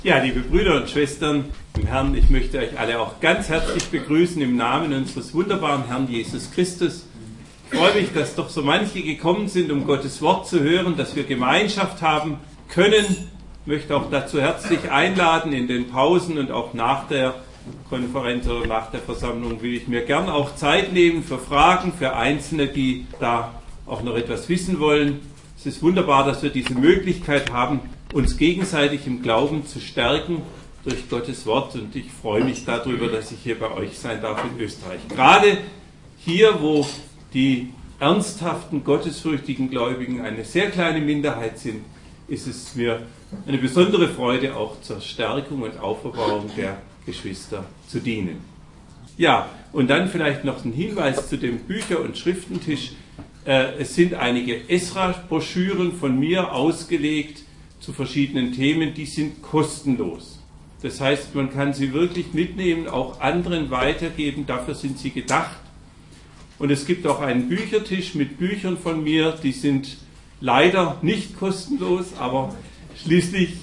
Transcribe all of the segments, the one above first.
Ja, liebe Brüder und Schwestern im Herrn, ich möchte euch alle auch ganz herzlich begrüßen im Namen unseres wunderbaren Herrn Jesus Christus. Ich freue mich, dass doch so manche gekommen sind, um Gottes Wort zu hören, dass wir Gemeinschaft haben können. Ich möchte auch dazu herzlich einladen, in den Pausen und auch nach der Konferenz oder nach der Versammlung will ich mir gern auch Zeit nehmen für Fragen, für Einzelne, die da auch noch etwas wissen wollen. Es ist wunderbar, dass wir diese Möglichkeit haben, uns gegenseitig im Glauben zu stärken durch Gottes Wort. Und ich freue mich darüber, dass ich hier bei euch sein darf in Österreich. Gerade hier, wo die ernsthaften, gottesfürchtigen Gläubigen eine sehr kleine Minderheit sind, ist es mir eine besondere Freude, auch zur Stärkung und Auferbauung der Geschwister zu dienen. Ja, und dann vielleicht noch ein Hinweis zu dem Bücher- und Schriftentisch. Es sind einige Esra-Broschüren von mir ausgelegt zu verschiedenen Themen, die sind kostenlos. Das heißt, man kann sie wirklich mitnehmen, auch anderen weitergeben, dafür sind sie gedacht. Und es gibt auch einen Büchertisch mit Büchern von mir, die sind leider nicht kostenlos, aber schließlich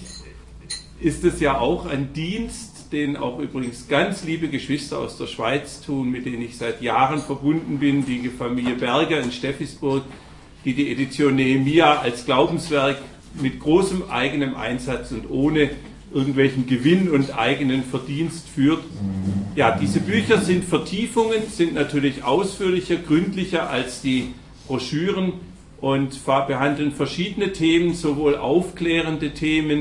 ist es ja auch ein Dienst, den auch übrigens ganz liebe Geschwister aus der Schweiz tun, mit denen ich seit Jahren verbunden bin, die Familie Berger in Steffisburg, die die Edition Nehemia als Glaubenswerk mit großem eigenem Einsatz und ohne irgendwelchen Gewinn und eigenen Verdienst führt. Ja, diese Bücher sind Vertiefungen, sind natürlich ausführlicher, gründlicher als die Broschüren und behandeln verschiedene Themen, sowohl aufklärende Themen,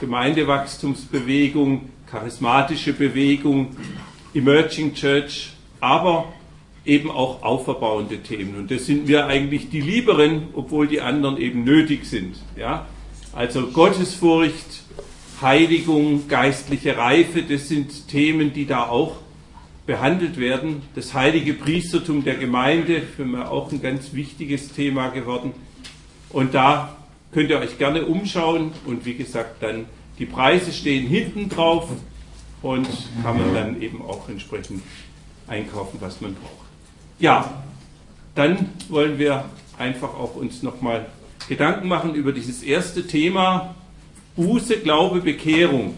Gemeindewachstumsbewegung, charismatische Bewegung, Emerging Church, aber eben auch auferbauende Themen. Und das sind mir eigentlich die lieberen, obwohl die anderen eben nötig sind. Ja? Also Gottesfurcht, Heiligung, geistliche Reife, das sind Themen, die da auch behandelt werden. Das heilige Priestertum der Gemeinde, für mich auch ein ganz wichtiges Thema geworden. Und da könnt ihr euch gerne umschauen. Und wie gesagt, dann die Preise stehen hinten drauf und kann man dann eben auch entsprechend einkaufen, was man braucht. Ja, dann wollen wir einfach auch uns nochmal Gedanken machen über dieses erste Thema, Buße, Glaube, Bekehrung,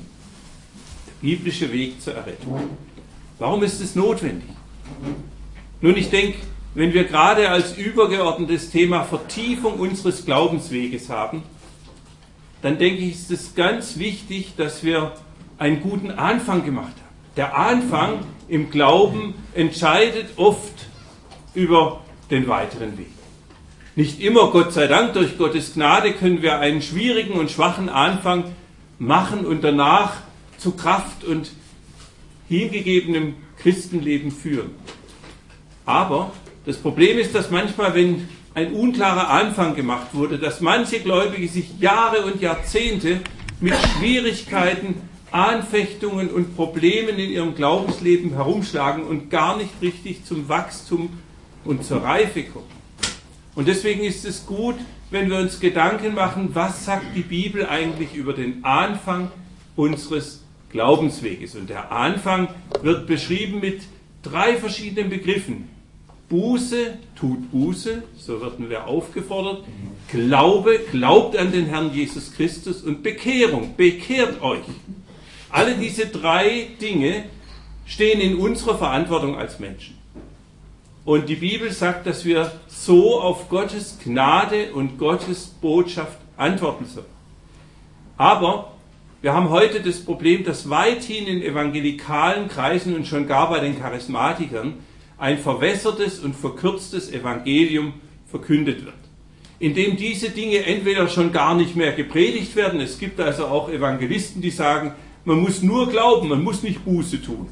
der biblische Weg zur Errettung. Warum ist es notwendig? Nun, ich denke, wenn wir gerade als übergeordnetes Thema Vertiefung unseres Glaubensweges haben, dann denke ich, ist es ganz wichtig, dass wir einen guten Anfang gemacht haben. Der Anfang im Glauben entscheidet oft über den weiteren Weg. Nicht immer, Gott sei Dank, durch Gottes Gnade können wir einen schwierigen und schwachen Anfang machen und danach zu Kraft und hingegebenem Christenleben führen. Aber das Problem ist, dass manchmal, wenn ein unklarer Anfang gemacht wurde, dass manche Gläubige sich Jahre und Jahrzehnte mit Schwierigkeiten, Anfechtungen und Problemen in ihrem Glaubensleben herumschlagen und gar nicht richtig zum Wachstum und zur Reife kommen. Und deswegen ist es gut, wenn wir uns Gedanken machen, was sagt die Bibel eigentlich über den Anfang unseres Glaubensweges. Und der Anfang wird beschrieben mit 3 verschiedenen Begriffen. Buße, tut Buße, so werden wir aufgefordert. Glaube, glaubt an den Herrn Jesus Christus. Und Bekehrung, bekehrt euch. Alle diese 3 Dinge stehen in unserer Verantwortung als Menschen. Und die Bibel sagt, dass wir so auf Gottes Gnade und Gottes Botschaft antworten sollen. Aber wir haben heute das Problem, dass weithin in evangelikalen Kreisen und schon gar bei den Charismatikern ein verwässertes und verkürztes Evangelium verkündet wird, indem diese Dinge entweder schon gar nicht mehr gepredigt werden. Es gibt also auch Evangelisten, die sagen, man muss nur glauben, man muss nicht Buße tun.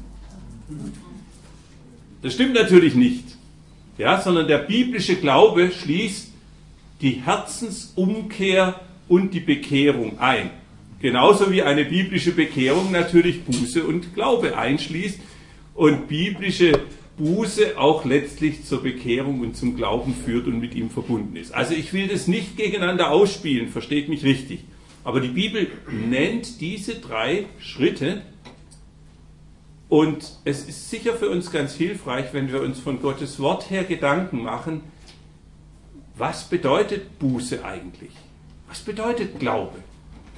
Das stimmt natürlich nicht. Ja, sondern der biblische Glaube schließt die Herzensumkehr und die Bekehrung ein. Genauso wie eine biblische Bekehrung natürlich Buße und Glaube einschließt und biblische Buße auch letztlich zur Bekehrung und zum Glauben führt und mit ihm verbunden ist. Also ich will das nicht gegeneinander ausspielen, versteht mich richtig. Aber die Bibel nennt diese 3 Schritte. Und es ist sicher für uns ganz hilfreich, wenn wir uns von Gottes Wort her Gedanken machen, was bedeutet Buße eigentlich? Was bedeutet Glaube?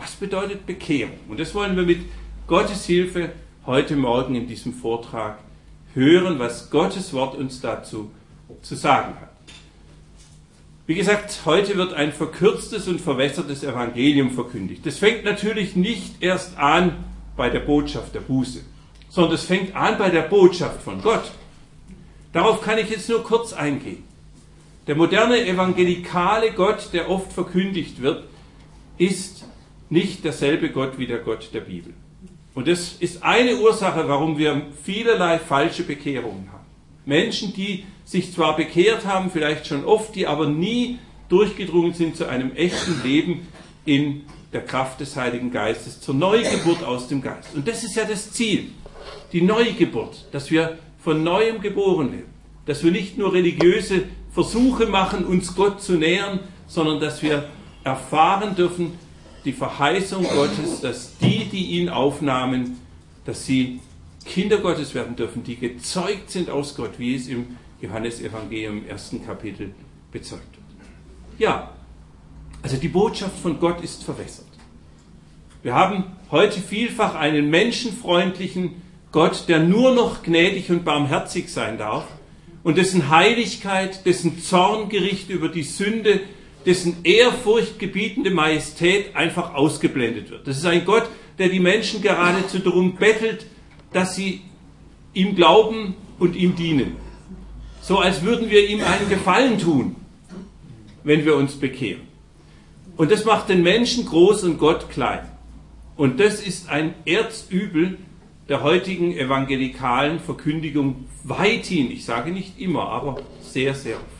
Was bedeutet Bekehrung? Und das wollen wir mit Gottes Hilfe heute Morgen in diesem Vortrag hören, was Gottes Wort uns dazu zu sagen hat. Wie gesagt, heute wird ein verkürztes und verwässertes Evangelium verkündigt. Das fängt natürlich nicht erst an bei der Botschaft der Buße, sondern es fängt an bei der Botschaft von Gott. Darauf kann ich jetzt nur kurz eingehen. Der moderne evangelikale Gott, der oft verkündigt wird, ist nicht derselbe Gott wie der Gott der Bibel. Und das ist eine Ursache, warum wir vielerlei falsche Bekehrungen haben. Menschen, die sich zwar bekehrt haben, vielleicht schon oft, die aber nie durchgedrungen sind zu einem echten Leben in der Kraft des Heiligen Geistes, zur Neugeburt aus dem Geist. Und das ist ja das Ziel, die Neugeburt, dass wir von Neuem geboren werden, dass wir nicht nur religiöse Versuche machen, uns Gott zu nähern, sondern dass wir erfahren dürfen, die Verheißung Gottes, dass die ihn aufnahmen, dass sie Kinder Gottes werden dürfen, die gezeugt sind aus Gott, wie es im Johannesevangelium im 1. Kapitel bezeugt wird. Ja, also die Botschaft von Gott ist verwässert. Wir haben heute vielfach einen menschenfreundlichen Gott, der nur noch gnädig und barmherzig sein darf und dessen Heiligkeit, dessen Zorngericht über die Sünde, dessen ehrfurchtgebietende Majestät einfach ausgeblendet wird. Das ist ein Gott, der die Menschen geradezu darum bettelt, dass sie ihm glauben und ihm dienen. So als würden wir ihm einen Gefallen tun, wenn wir uns bekehren. Und das macht den Menschen groß und Gott klein. Und das ist ein Erzübel der heutigen evangelikalen Verkündigung weithin. Ich sage nicht immer, aber sehr, sehr oft.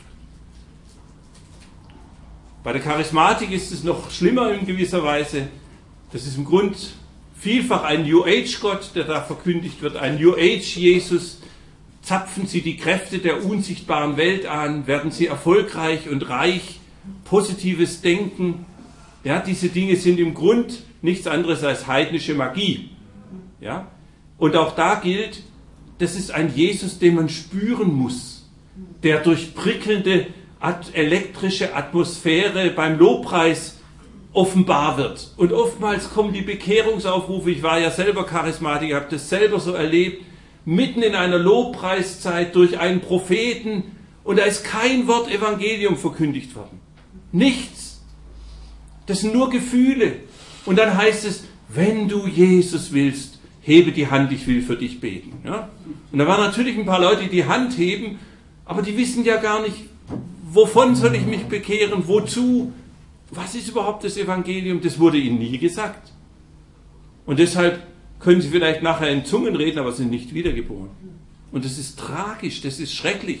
Bei der Charismatik ist es noch schlimmer in gewisser Weise. Das ist im Grunde vielfach ein New Age Gott, der da verkündigt wird, ein New Age Jesus. Zapfen sie die Kräfte der unsichtbaren Welt an, werden sie erfolgreich und reich, positives Denken. Ja, diese Dinge sind im Grund nichts anderes als heidnische Magie. Ja? Und auch da gilt, das ist ein Jesus, den man spüren muss, der durch prickelnde elektrische Atmosphäre beim Lobpreis offenbar wird. Und oftmals kommen die Bekehrungsaufrufe, ich war ja selber Charismatiker, habe das selber so erlebt, mitten in einer Lobpreiszeit durch einen Propheten und da ist kein Wort Evangelium verkündigt worden. Nichts. Das sind nur Gefühle. Und dann heißt es, wenn du Jesus willst, hebe die Hand, ich will für dich beten. Ja? Und da waren natürlich ein paar Leute, die die Hand heben, aber die wissen ja gar nicht, wovon soll ich mich bekehren, wozu, was ist überhaupt das Evangelium? Das wurde ihnen nie gesagt. Und deshalb können sie vielleicht nachher in Zungen reden, aber sind nicht wiedergeboren. Und das ist tragisch, das ist schrecklich.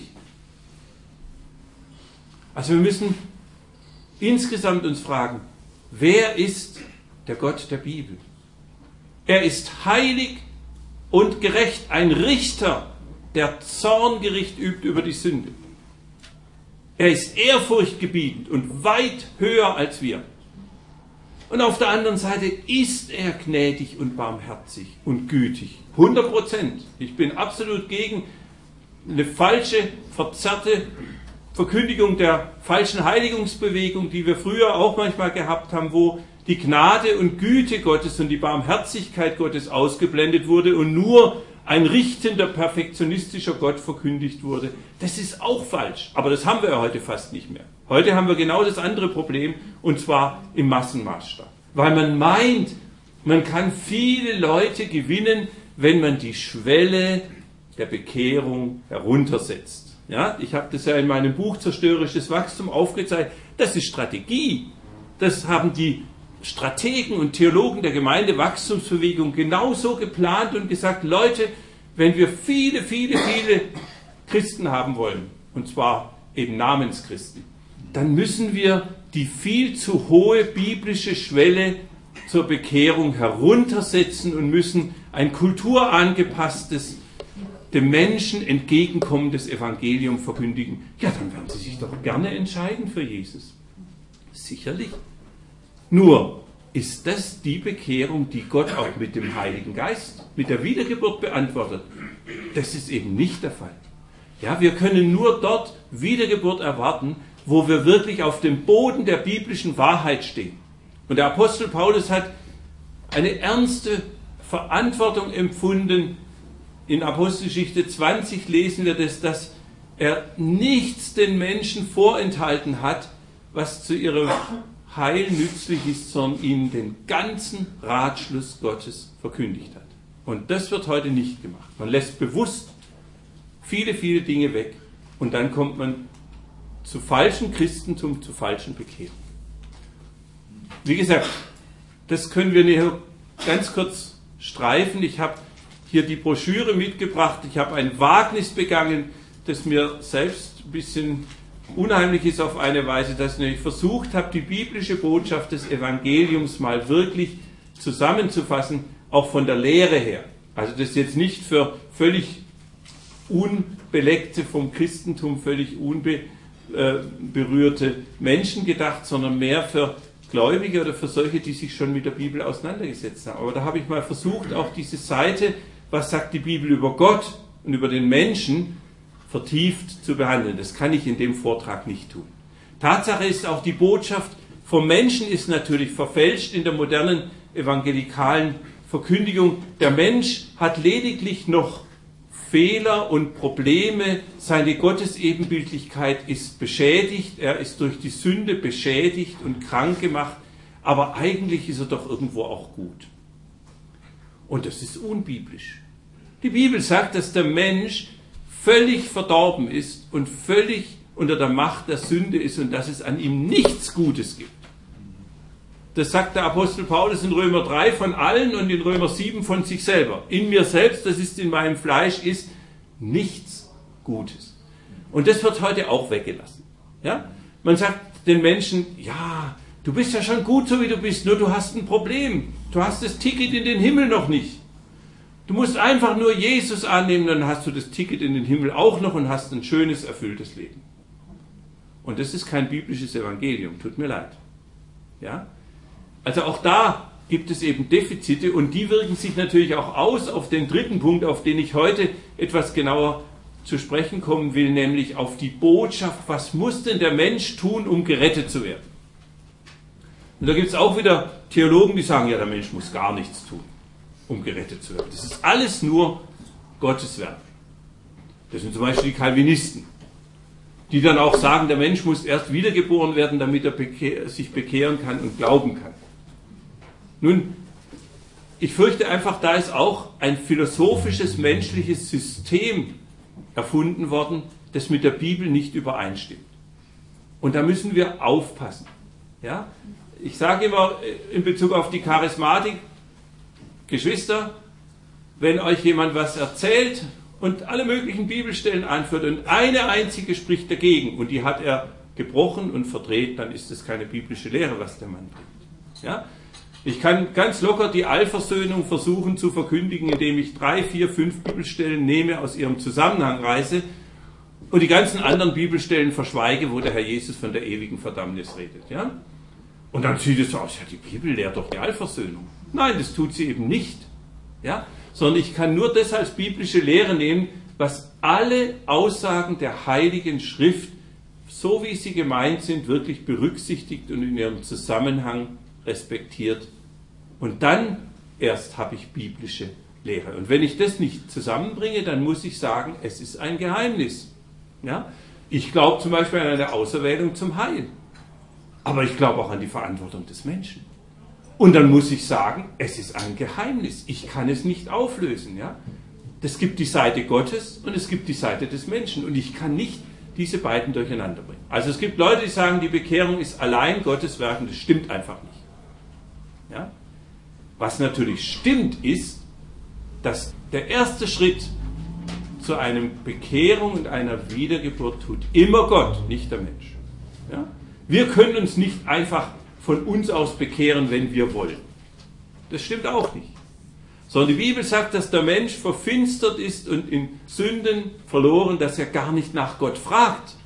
Also wir müssen insgesamt uns fragen, wer ist der Gott der Bibel? Er ist heilig und gerecht, ein Richter, der Zorngericht übt über die Sünde. Er ist ehrfurchtgebietend und weit höher als wir. Und auf der anderen Seite ist er gnädig und barmherzig und gütig. 100%. Ich bin absolut gegen eine falsche, verzerrte Verkündigung der falschen Heiligungsbewegung, die wir früher auch manchmal gehabt haben, wo die Gnade und Güte Gottes und die Barmherzigkeit Gottes ausgeblendet wurde und nur ein richtender, perfektionistischer Gott verkündigt wurde. Das ist auch falsch, aber das haben wir ja heute fast nicht mehr. Heute haben wir genau das andere Problem, und zwar im Massenmaßstab. Weil man meint, man kann viele Leute gewinnen, wenn man die Schwelle der Bekehrung heruntersetzt. Ja, ich habe das ja in meinem Buch Zerstörerisches Wachstum aufgezeigt. Das ist Strategie. Das haben die Strategen und Theologen der Gemeindewachstumsbewegung genauso geplant und gesagt, Leute, wenn wir viele, viele, viele Christen haben wollen, und zwar eben Namenschristen, dann müssen wir die viel zu hohe biblische Schwelle zur Bekehrung heruntersetzen und müssen ein kulturangepasstes, dem Menschen entgegenkommendes Evangelium verkündigen. Ja, dann werden sie sich doch gerne entscheiden für Jesus. Sicherlich. Nur ist das die Bekehrung, die Gott auch mit dem Heiligen Geist, mit der Wiedergeburt beantwortet. Das ist eben nicht der Fall. Ja, wir können nur dort Wiedergeburt erwarten, wo wir wirklich auf dem Boden der biblischen Wahrheit stehen. Und der Apostel Paulus hat eine ernste Verantwortung empfunden. In Apostelgeschichte 20 lesen wir das, dass er nichts den Menschen vorenthalten hat, was zu ihrem Heil nützlich ist, sondern ihnen den ganzen Ratschluss Gottes verkündigt hat. Und das wird heute nicht gemacht. Man lässt bewusst viele, viele Dinge weg und dann kommt man zu falschem Christentum, zu falschen Bekehrungen. Wie gesagt, das können wir näher ganz kurz streifen. Ich habe hier die Broschüre mitgebracht. Ich habe ein Wagnis begangen, das mir selbst ein bisschen unheimlich ist auf eine Weise, dass ich versucht habe, die biblische Botschaft des Evangeliums mal wirklich zusammenzufassen, auch von der Lehre her. Also das ist jetzt nicht für völlig unbeleckte, vom Christentum völlig unberührte Menschen gedacht, sondern mehr für Gläubige oder für solche, die sich schon mit der Bibel auseinandergesetzt haben. Aber da habe ich mal versucht, auch diese Seite, was sagt die Bibel über Gott und über den Menschen, vertieft zu behandeln. Das kann ich in dem Vortrag nicht tun. Tatsache ist, auch die Botschaft vom Menschen ist natürlich verfälscht in der modernen evangelikalen Verkündigung. Der Mensch hat lediglich noch Fehler und Probleme. Seine Gottesebenbildlichkeit ist beschädigt. Er ist durch die Sünde beschädigt und krank gemacht. Aber eigentlich ist er doch irgendwo auch gut. Und das ist unbiblisch. Die Bibel sagt, dass der Mensch völlig verdorben ist und völlig unter der Macht der Sünde ist und dass es an ihm nichts Gutes gibt. Das sagt der Apostel Paulus in Römer 3 von allen und in Römer 7 von sich selber. In mir selbst, das ist in meinem Fleisch, ist nichts Gutes. Und das wird heute auch weggelassen. Ja? Man sagt den Menschen, ja, du bist ja schon gut so wie du bist, nur du hast ein Problem. Du hast das Ticket in den Himmel noch nicht. Du musst einfach nur Jesus annehmen, dann hast du das Ticket in den Himmel auch noch und hast ein schönes, erfülltes Leben. Und das ist kein biblisches Evangelium, tut mir leid. Ja? Also auch da gibt es eben Defizite und die wirken sich natürlich auch aus auf den dritten Punkt, auf den ich heute etwas genauer zu sprechen kommen will, nämlich auf die Botschaft, was muss denn der Mensch tun, um gerettet zu werden? Und da gibt es auch wieder Theologen, die sagen, ja, der Mensch muss gar nichts tun, um gerettet zu werden. Das ist alles nur Gottes Werk. Das sind zum Beispiel die Calvinisten, die dann auch sagen, der Mensch muss erst wiedergeboren werden, damit er sich bekehren kann und glauben kann. Nun, ich fürchte einfach, da ist auch ein philosophisches, menschliches System erfunden worden, das mit der Bibel nicht übereinstimmt. Und da müssen wir aufpassen. Ja? Ich sage immer in Bezug auf die Charismatik, Geschwister, wenn euch jemand was erzählt und alle möglichen Bibelstellen anführt und eine einzige spricht dagegen und die hat er gebrochen und verdreht, dann ist das keine biblische Lehre, was der Mann bringt. Ja? Ich kann ganz locker die Allversöhnung versuchen zu verkündigen, indem ich 3, 4, 5 Bibelstellen nehme, aus ihrem Zusammenhang reiße und die ganzen anderen Bibelstellen verschweige, wo der Herr Jesus von der ewigen Verdammnis redet. Ja? Und dann sieht es so aus, ja, die Bibel lehrt doch die Allversöhnung. Nein, das tut sie eben nicht. Ja? Sondern ich kann nur das als biblische Lehre nehmen, was alle Aussagen der Heiligen Schrift, so wie sie gemeint sind, wirklich berücksichtigt und in ihrem Zusammenhang respektiert. Und dann erst habe ich biblische Lehre. Und wenn ich das nicht zusammenbringe, dann muss ich sagen, es ist ein Geheimnis. Ja? Ich glaube zum Beispiel an eine Auserwählung zum Heil. Aber ich glaube auch an die Verantwortung des Menschen. Und dann muss ich sagen, es ist ein Geheimnis. Ich kann es nicht auflösen. Ja? Es gibt die Seite Gottes und es gibt die Seite des Menschen. Und ich kann nicht diese beiden durcheinander bringen. Also es gibt Leute, die sagen, die Bekehrung ist allein Gottes Werk und das stimmt einfach nicht. Ja? Was natürlich stimmt, ist, dass der erste Schritt zu einer Bekehrung und einer Wiedergeburt tut immer Gott, nicht der Mensch. Ja? Wir können uns nicht einfach von uns aus bekehren, wenn wir wollen. Das stimmt auch nicht. Sondern die Bibel sagt, dass der Mensch verfinstert ist und in Sünden verloren, dass er gar nicht nach Gott fragt.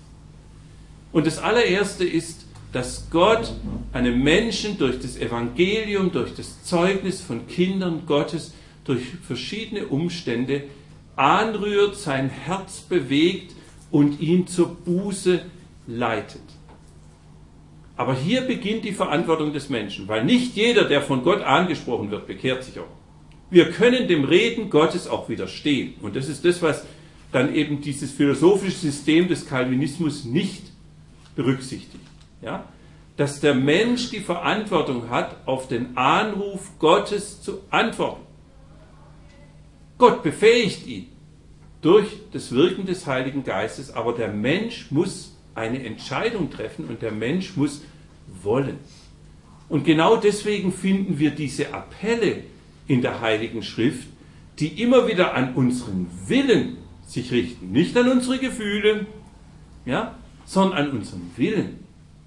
Und das allererste ist, dass Gott einem Menschen durch das Evangelium, durch das Zeugnis von Kindern Gottes, durch verschiedene Umstände anrührt, sein Herz bewegt und ihn zur Buße leitet. Aber hier beginnt die Verantwortung des Menschen, weil nicht jeder, der von Gott angesprochen wird, bekehrt sich auch. Wir können dem Reden Gottes auch widerstehen. Und das ist das, was dann eben dieses philosophische System des Calvinismus nicht berücksichtigt. Ja? Dass der Mensch die Verantwortung hat, auf den Anruf Gottes zu antworten. Gott befähigt ihn durch das Wirken des Heiligen Geistes, aber der Mensch muss eine Entscheidung treffen und der Mensch muss wollen. Und genau deswegen finden wir diese Appelle in der Heiligen Schrift, die immer wieder an unseren Willen sich richten. Nicht an unsere Gefühle, ja, sondern an unseren Willen.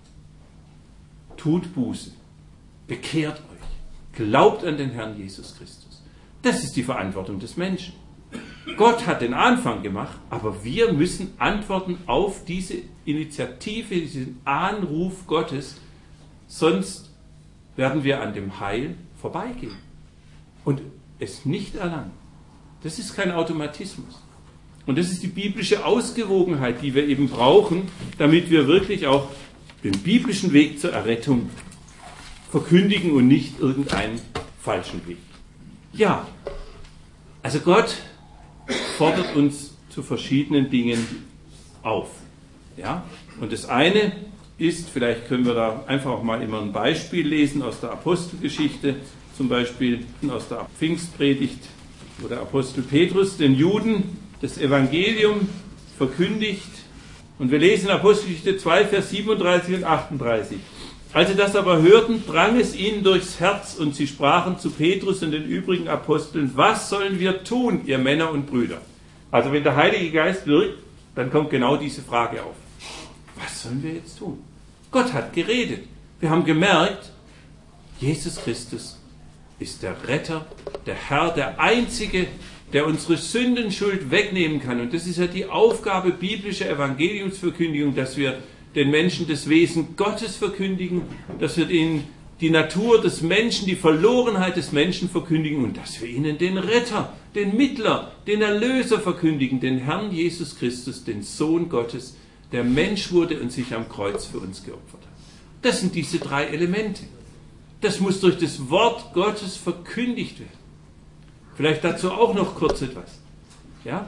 Tut Buße, bekehrt euch, glaubt an den Herrn Jesus Christus. Das ist die Verantwortung des Menschen. Gott hat den Anfang gemacht, aber wir müssen antworten auf diese Initiative, diesen Anruf Gottes, sonst werden wir an dem Heil vorbeigehen und es nicht erlangen. Das ist kein Automatismus. Und das ist die biblische Ausgewogenheit, die wir eben brauchen, damit wir wirklich auch den biblischen Weg zur Errettung verkündigen und nicht irgendeinen falschen Weg. Ja, also Gott fordert uns zu verschiedenen Dingen auf. Ja? Und das eine ist, vielleicht können wir da einfach auch mal immer ein Beispiel lesen aus der Apostelgeschichte, zum Beispiel aus der Pfingstpredigt, wo der Apostel Petrus den Juden das Evangelium verkündigt. Und wir lesen in Apostelgeschichte 2, Vers 37 und 38. Als sie das aber hörten, drang es ihnen durchs Herz und sie sprachen zu Petrus und den übrigen Aposteln, was sollen wir tun, ihr Männer und Brüder? Also wenn der Heilige Geist wirkt, dann kommt genau diese Frage auf. Was sollen wir jetzt tun? Gott hat geredet. Wir haben gemerkt, Jesus Christus ist der Retter, der Herr, der Einzige, der unsere Sündenschuld wegnehmen kann. Und das ist ja die Aufgabe biblischer Evangeliumsverkündigung, dass wir den Menschen das Wesen Gottes verkündigen, dass wir ihnen die Natur des Menschen, die Verlorenheit des Menschen verkündigen und dass wir ihnen den Retter, den Mittler, den Erlöser verkündigen, den Herrn Jesus Christus, den Sohn Gottes, der Mensch wurde und sich am Kreuz für uns geopfert hat. Das sind diese drei Elemente. Das muss durch das Wort Gottes verkündigt werden. Vielleicht dazu auch noch kurz etwas. Ja?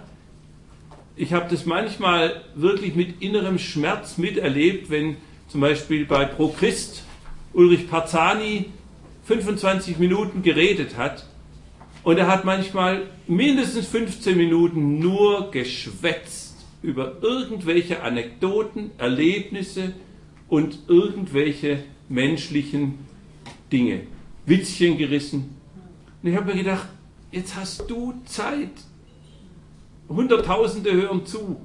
Ich habe das manchmal wirklich mit innerem Schmerz miterlebt, wenn zum Beispiel bei Pro Christ Ulrich Parzani 25 Minuten geredet hat und er hat manchmal mindestens 15 Minuten nur geschwätzt über irgendwelche Anekdoten, Erlebnisse und irgendwelche menschlichen Dinge, Witzchen gerissen. Und ich habe mir gedacht, jetzt hast du Zeit, Hunderttausende hören zu,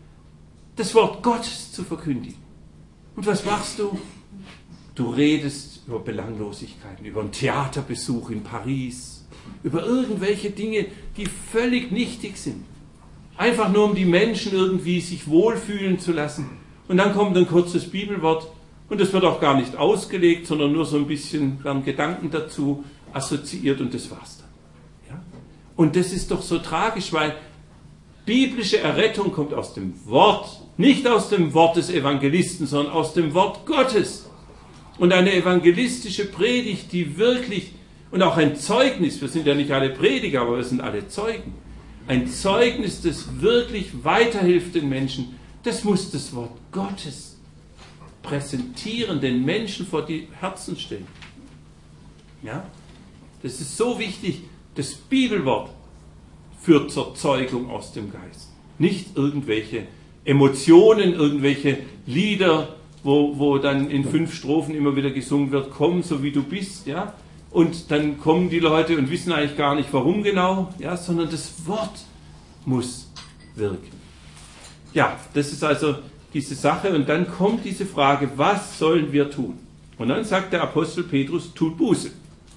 das Wort Gottes zu verkündigen. Und was machst du? Du redest über Belanglosigkeiten, über einen Theaterbesuch in Paris, über irgendwelche Dinge, die völlig nichtig sind. Einfach nur, um die Menschen irgendwie sich wohlfühlen zu lassen. Und dann kommt ein kurzes Bibelwort und das wird auch gar nicht ausgelegt, sondern nur so ein bisschen werden Gedanken dazu assoziiert und das war's dann. Ja? Und das ist doch so tragisch, weil biblische Errettung kommt aus dem Wort, nicht aus dem Wort des Evangelisten, sondern aus dem Wort Gottes. Und eine evangelistische Predigt, die wirklich, und auch ein Zeugnis, wir sind ja nicht alle Prediger, aber wir sind alle Zeugen, ein Zeugnis, das wirklich weiterhilft den Menschen, das muss das Wort Gottes präsentieren, den Menschen vor die Herzen stellen. Ja? Das ist so wichtig, das Bibelwort führt zur Zeugung aus dem Geist. Nicht irgendwelche Emotionen, irgendwelche Lieder, wo dann in 5 Strophen immer wieder gesungen wird, komm, so wie du bist, ja. Und dann kommen die Leute und wissen eigentlich gar nicht, warum genau, ja, sondern das Wort muss wirken. Ja, das ist also diese Sache. Und dann kommt diese Frage, was sollen wir tun? Und dann sagt der Apostel Petrus, tut Buße.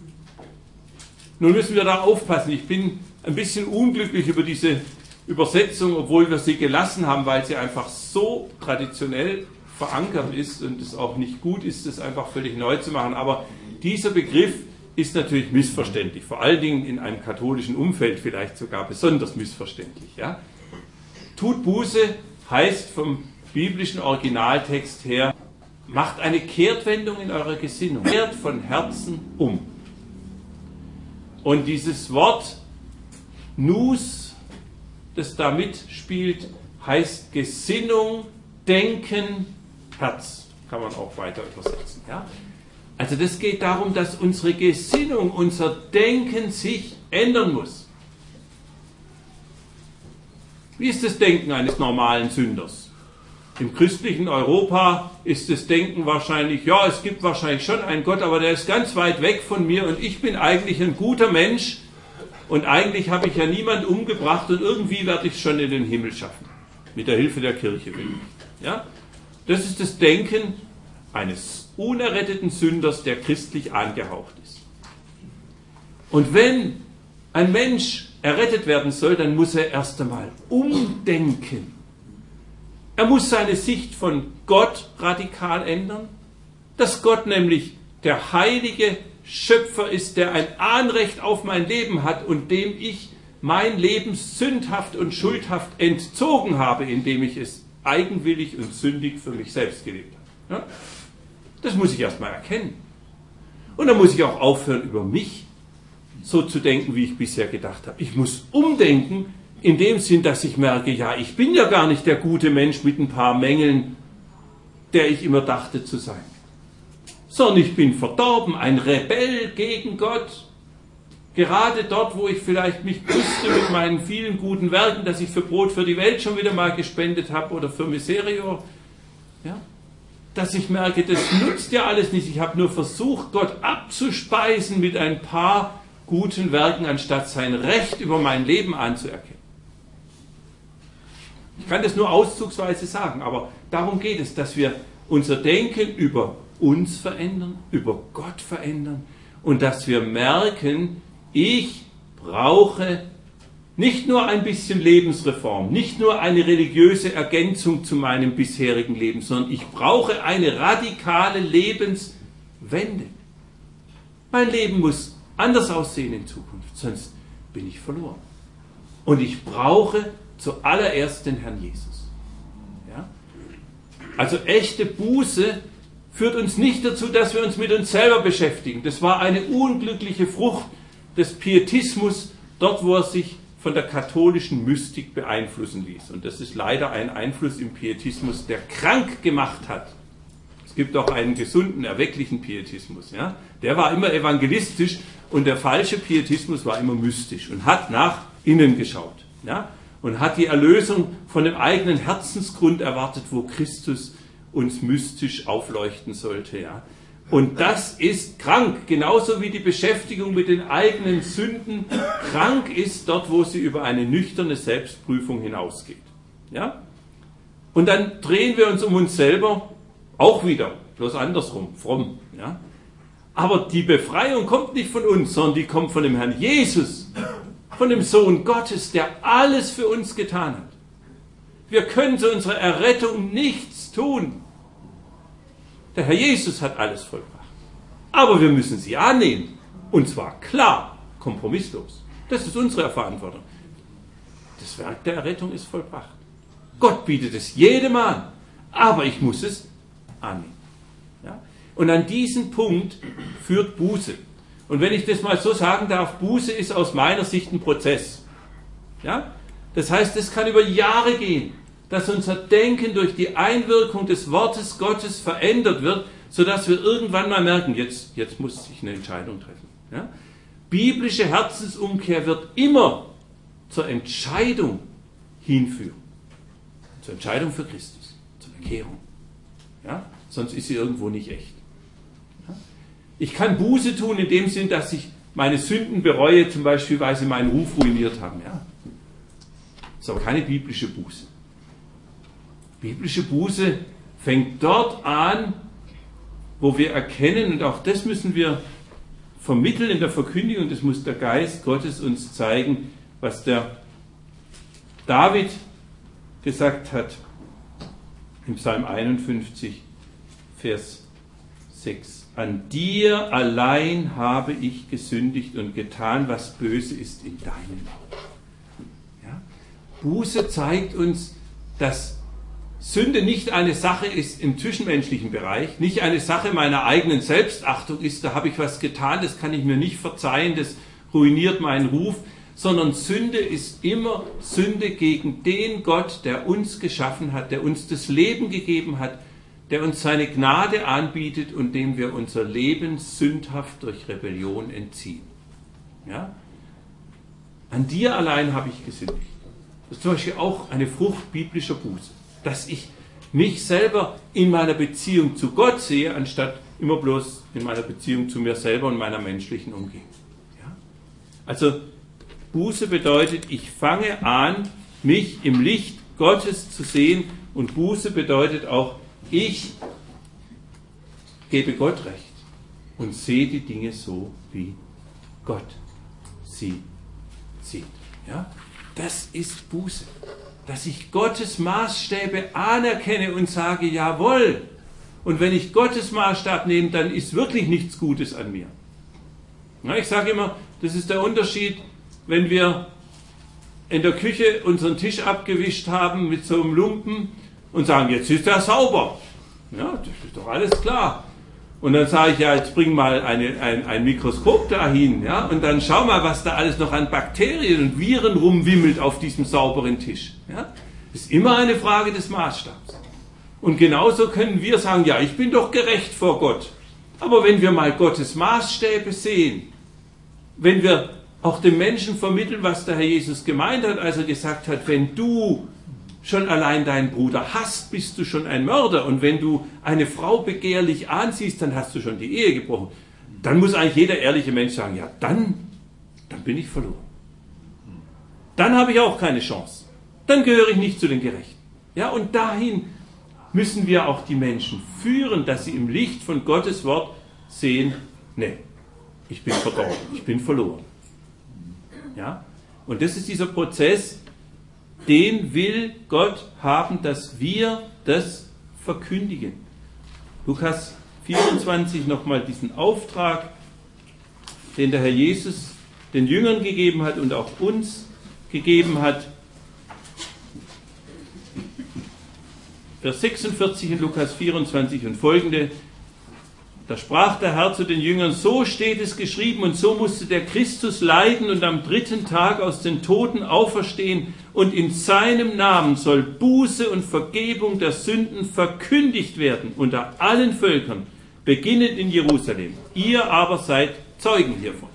Nun müssen wir da aufpassen. Ich bin ein bisschen unglücklich über diese Übersetzung, obwohl wir sie gelassen haben, weil sie einfach so traditionell verankert ist und es auch nicht gut ist, das einfach völlig neu zu machen. Aber dieser Begriff ist natürlich missverständlich, vor allen Dingen in einem katholischen Umfeld vielleicht sogar besonders missverständlich. Ja? Tut Buße heißt vom biblischen Originaltext her, macht eine Kehrtwendung in eurer Gesinnung. Kehrt von Herzen um. Und dieses Wort Nous, das da mitspielt, heißt Gesinnung, Denken, Herz. Kann man auch weiter übersetzen. Ja? Also das geht darum, dass unsere Gesinnung, unser Denken sich ändern muss. Wie ist das Denken eines normalen Sünders? Im christlichen Europa ist das Denken wahrscheinlich, ja, es gibt wahrscheinlich schon einen Gott, aber der ist ganz weit weg von mir und ich bin eigentlich ein guter Mensch und eigentlich habe ich ja niemand umgebracht und irgendwie werde ich es schon in den Himmel schaffen. Mit der Hilfe der Kirche. Ja? Das ist das Denken eines unerretteten Sünders, der christlich angehaucht ist. Und wenn ein Mensch errettet werden soll, dann muss er erst einmal umdenken. Er muss seine Sicht von Gott radikal ändern, dass Gott nämlich der heilige Schöpfer ist, der ein Anrecht auf mein Leben hat und dem ich mein Leben sündhaft und schuldhaft entzogen habe, indem ich es eigenwillig und sündig für mich selbst gelebt habe. Ja? Das muss ich erstmal erkennen. Und dann muss ich auch aufhören, über mich so zu denken, wie ich bisher gedacht habe. Ich muss umdenken, in dem Sinn, dass ich merke, ja, ich bin ja gar nicht der gute Mensch mit ein paar Mängeln, der ich immer dachte zu sein. Sondern ich bin verdorben, ein Rebell gegen Gott. Gerade dort, wo ich vielleicht mich brüste mit meinen vielen guten Werken, dass ich für Brot für die Welt schon wieder mal gespendet habe oder für Miserio, ja, dass ich merke, das nutzt ja alles nicht. Ich habe nur versucht, Gott abzuspeisen mit ein paar guten Werken, anstatt sein Recht über mein Leben anzuerkennen. Ich kann das nur auszugsweise sagen, aber darum geht es, dass wir unser Denken über uns verändern, über Gott verändern und dass wir merken, ich brauche nicht nur ein bisschen Lebensreform, nicht nur eine religiöse Ergänzung zu meinem bisherigen Leben, sondern ich brauche eine radikale Lebenswende. Mein Leben muss anders aussehen in Zukunft, sonst bin ich verloren. Und ich brauche zuallererst den Herrn Jesus. Ja? Also echte Buße führt uns nicht dazu, dass wir uns mit uns selber beschäftigen. Das war eine unglückliche Frucht des Pietismus, dort wo er sich von der katholischen Mystik beeinflussen ließ. Und das ist leider ein Einfluss im Pietismus, der krank gemacht hat. Es gibt auch einen gesunden, erwecklichen Pietismus. Ja? Der war immer evangelistisch und der falsche Pietismus war immer mystisch und hat nach innen geschaut. Ja? Und hat die Erlösung von dem eigenen Herzensgrund erwartet, wo Christus uns mystisch aufleuchten sollte. Ja? Und das ist krank, genauso wie die Beschäftigung mit den eigenen Sünden krank ist, dort wo sie über eine nüchterne Selbstprüfung hinausgeht. Ja? Und dann drehen wir uns um uns selber auch wieder, bloß andersrum, fromm. Ja? Aber die Befreiung kommt nicht von uns, sondern die kommt von dem Herrn Jesus, von dem Sohn Gottes, der alles für uns getan hat. Wir können zu unserer Errettung nichts tun. Der Herr Jesus hat alles vollbracht. Aber wir müssen sie annehmen. Und zwar klar, kompromisslos. Das ist unsere Verantwortung. Das Werk der Errettung ist vollbracht. Gott bietet es jedem an. Aber ich muss es annehmen. Ja? Und an diesen Punkt führt Buße. Und wenn ich das mal so sagen darf, Buße ist aus meiner Sicht ein Prozess. Ja? Das heißt, es kann über Jahre gehen, dass unser Denken durch die Einwirkung des Wortes Gottes verändert wird, sodass wir irgendwann mal merken, jetzt muss ich eine Entscheidung treffen. Ja? Biblische Herzensumkehr wird immer zur Entscheidung hinführen. Zur Entscheidung für Christus, zur Bekehrung. Ja? Sonst ist sie irgendwo nicht echt. Ja? Ich kann Buße tun in dem Sinn, dass ich meine Sünden bereue, zum Beispiel, weil sie meinen Ruf ruiniert haben. Ja? Das ist aber keine biblische Buße. Biblische Buße fängt dort an, wo wir erkennen, und auch das müssen wir vermitteln in der Verkündigung, das muss der Geist Gottes uns zeigen, was der David gesagt hat im Psalm 51, Vers 6. An dir allein habe ich gesündigt und getan, was böse ist in deinen Augen. Ja? Buße zeigt uns, dass Sünde nicht eine Sache ist im zwischenmenschlichen Bereich, nicht eine Sache meiner eigenen Selbstachtung ist, da habe ich was getan, das kann ich mir nicht verzeihen, das ruiniert meinen Ruf, sondern Sünde ist immer Sünde gegen den Gott, der uns geschaffen hat, der uns das Leben gegeben hat, der uns seine Gnade anbietet und dem wir unser Leben sündhaft durch Rebellion entziehen. Ja? An dir allein habe ich gesündigt. Das ist zum Beispiel auch eine Frucht biblischer Buße, dass ich mich selber in meiner Beziehung zu Gott sehe, anstatt immer bloß in meiner Beziehung zu mir selber und meiner menschlichen Umgebung. Ja? Also Buße bedeutet, ich fange an, mich im Licht Gottes zu sehen, und Buße bedeutet auch, ich gebe Gott recht und sehe die Dinge so, wie Gott sie sieht. Ja? Das ist Buße. Dass ich Gottes Maßstäbe anerkenne und sage, jawohl. Und wenn ich Gottes Maßstab nehme, dann ist wirklich nichts Gutes an mir. Ja, ich sage immer, das ist der Unterschied, wenn wir in der Küche unseren Tisch abgewischt haben mit so einem Lumpen und sagen, jetzt ist er sauber. Ja, das ist doch alles klar. Und dann sage ich, ja, jetzt bring mal ein Mikroskop dahin, ja, und dann schau mal, was da alles noch an Bakterien und Viren rumwimmelt auf diesem sauberen Tisch. Ja. Das ist immer eine Frage des Maßstabs. Und genauso können wir sagen, ja, ich bin doch gerecht vor Gott. Aber wenn wir mal Gottes Maßstäbe sehen, wenn wir auch dem Menschen vermitteln, was der Herr Jesus gemeint hat, als er gesagt hat, wenn du schon allein deinen Bruder hasst, bist du schon ein Mörder. Und wenn du eine Frau begehrlich ansiehst, dann hast du schon die Ehe gebrochen. Dann muss eigentlich jeder ehrliche Mensch sagen, ja, dann bin ich verloren. Dann habe ich auch keine Chance. Dann gehöre ich nicht zu den Gerechten. Ja, und dahin müssen wir auch die Menschen führen, dass sie im Licht von Gottes Wort sehen, nee, ich bin verdorben, ich bin verloren. Ja? Und das ist dieser Prozess, den will Gott haben, dass wir das verkündigen. Lukas 24 nochmal diesen Auftrag, den der Herr Jesus den Jüngern gegeben hat und auch uns gegeben hat. Vers 46 in Lukas 24 und folgende. Da sprach der Herr zu den Jüngern, so steht es geschrieben und so musste der Christus leiden und am 3. Tag aus den Toten auferstehen und in seinem Namen soll Buße und Vergebung der Sünden verkündigt werden unter allen Völkern, beginnend in Jerusalem. Ihr aber seid Zeugen hiervon.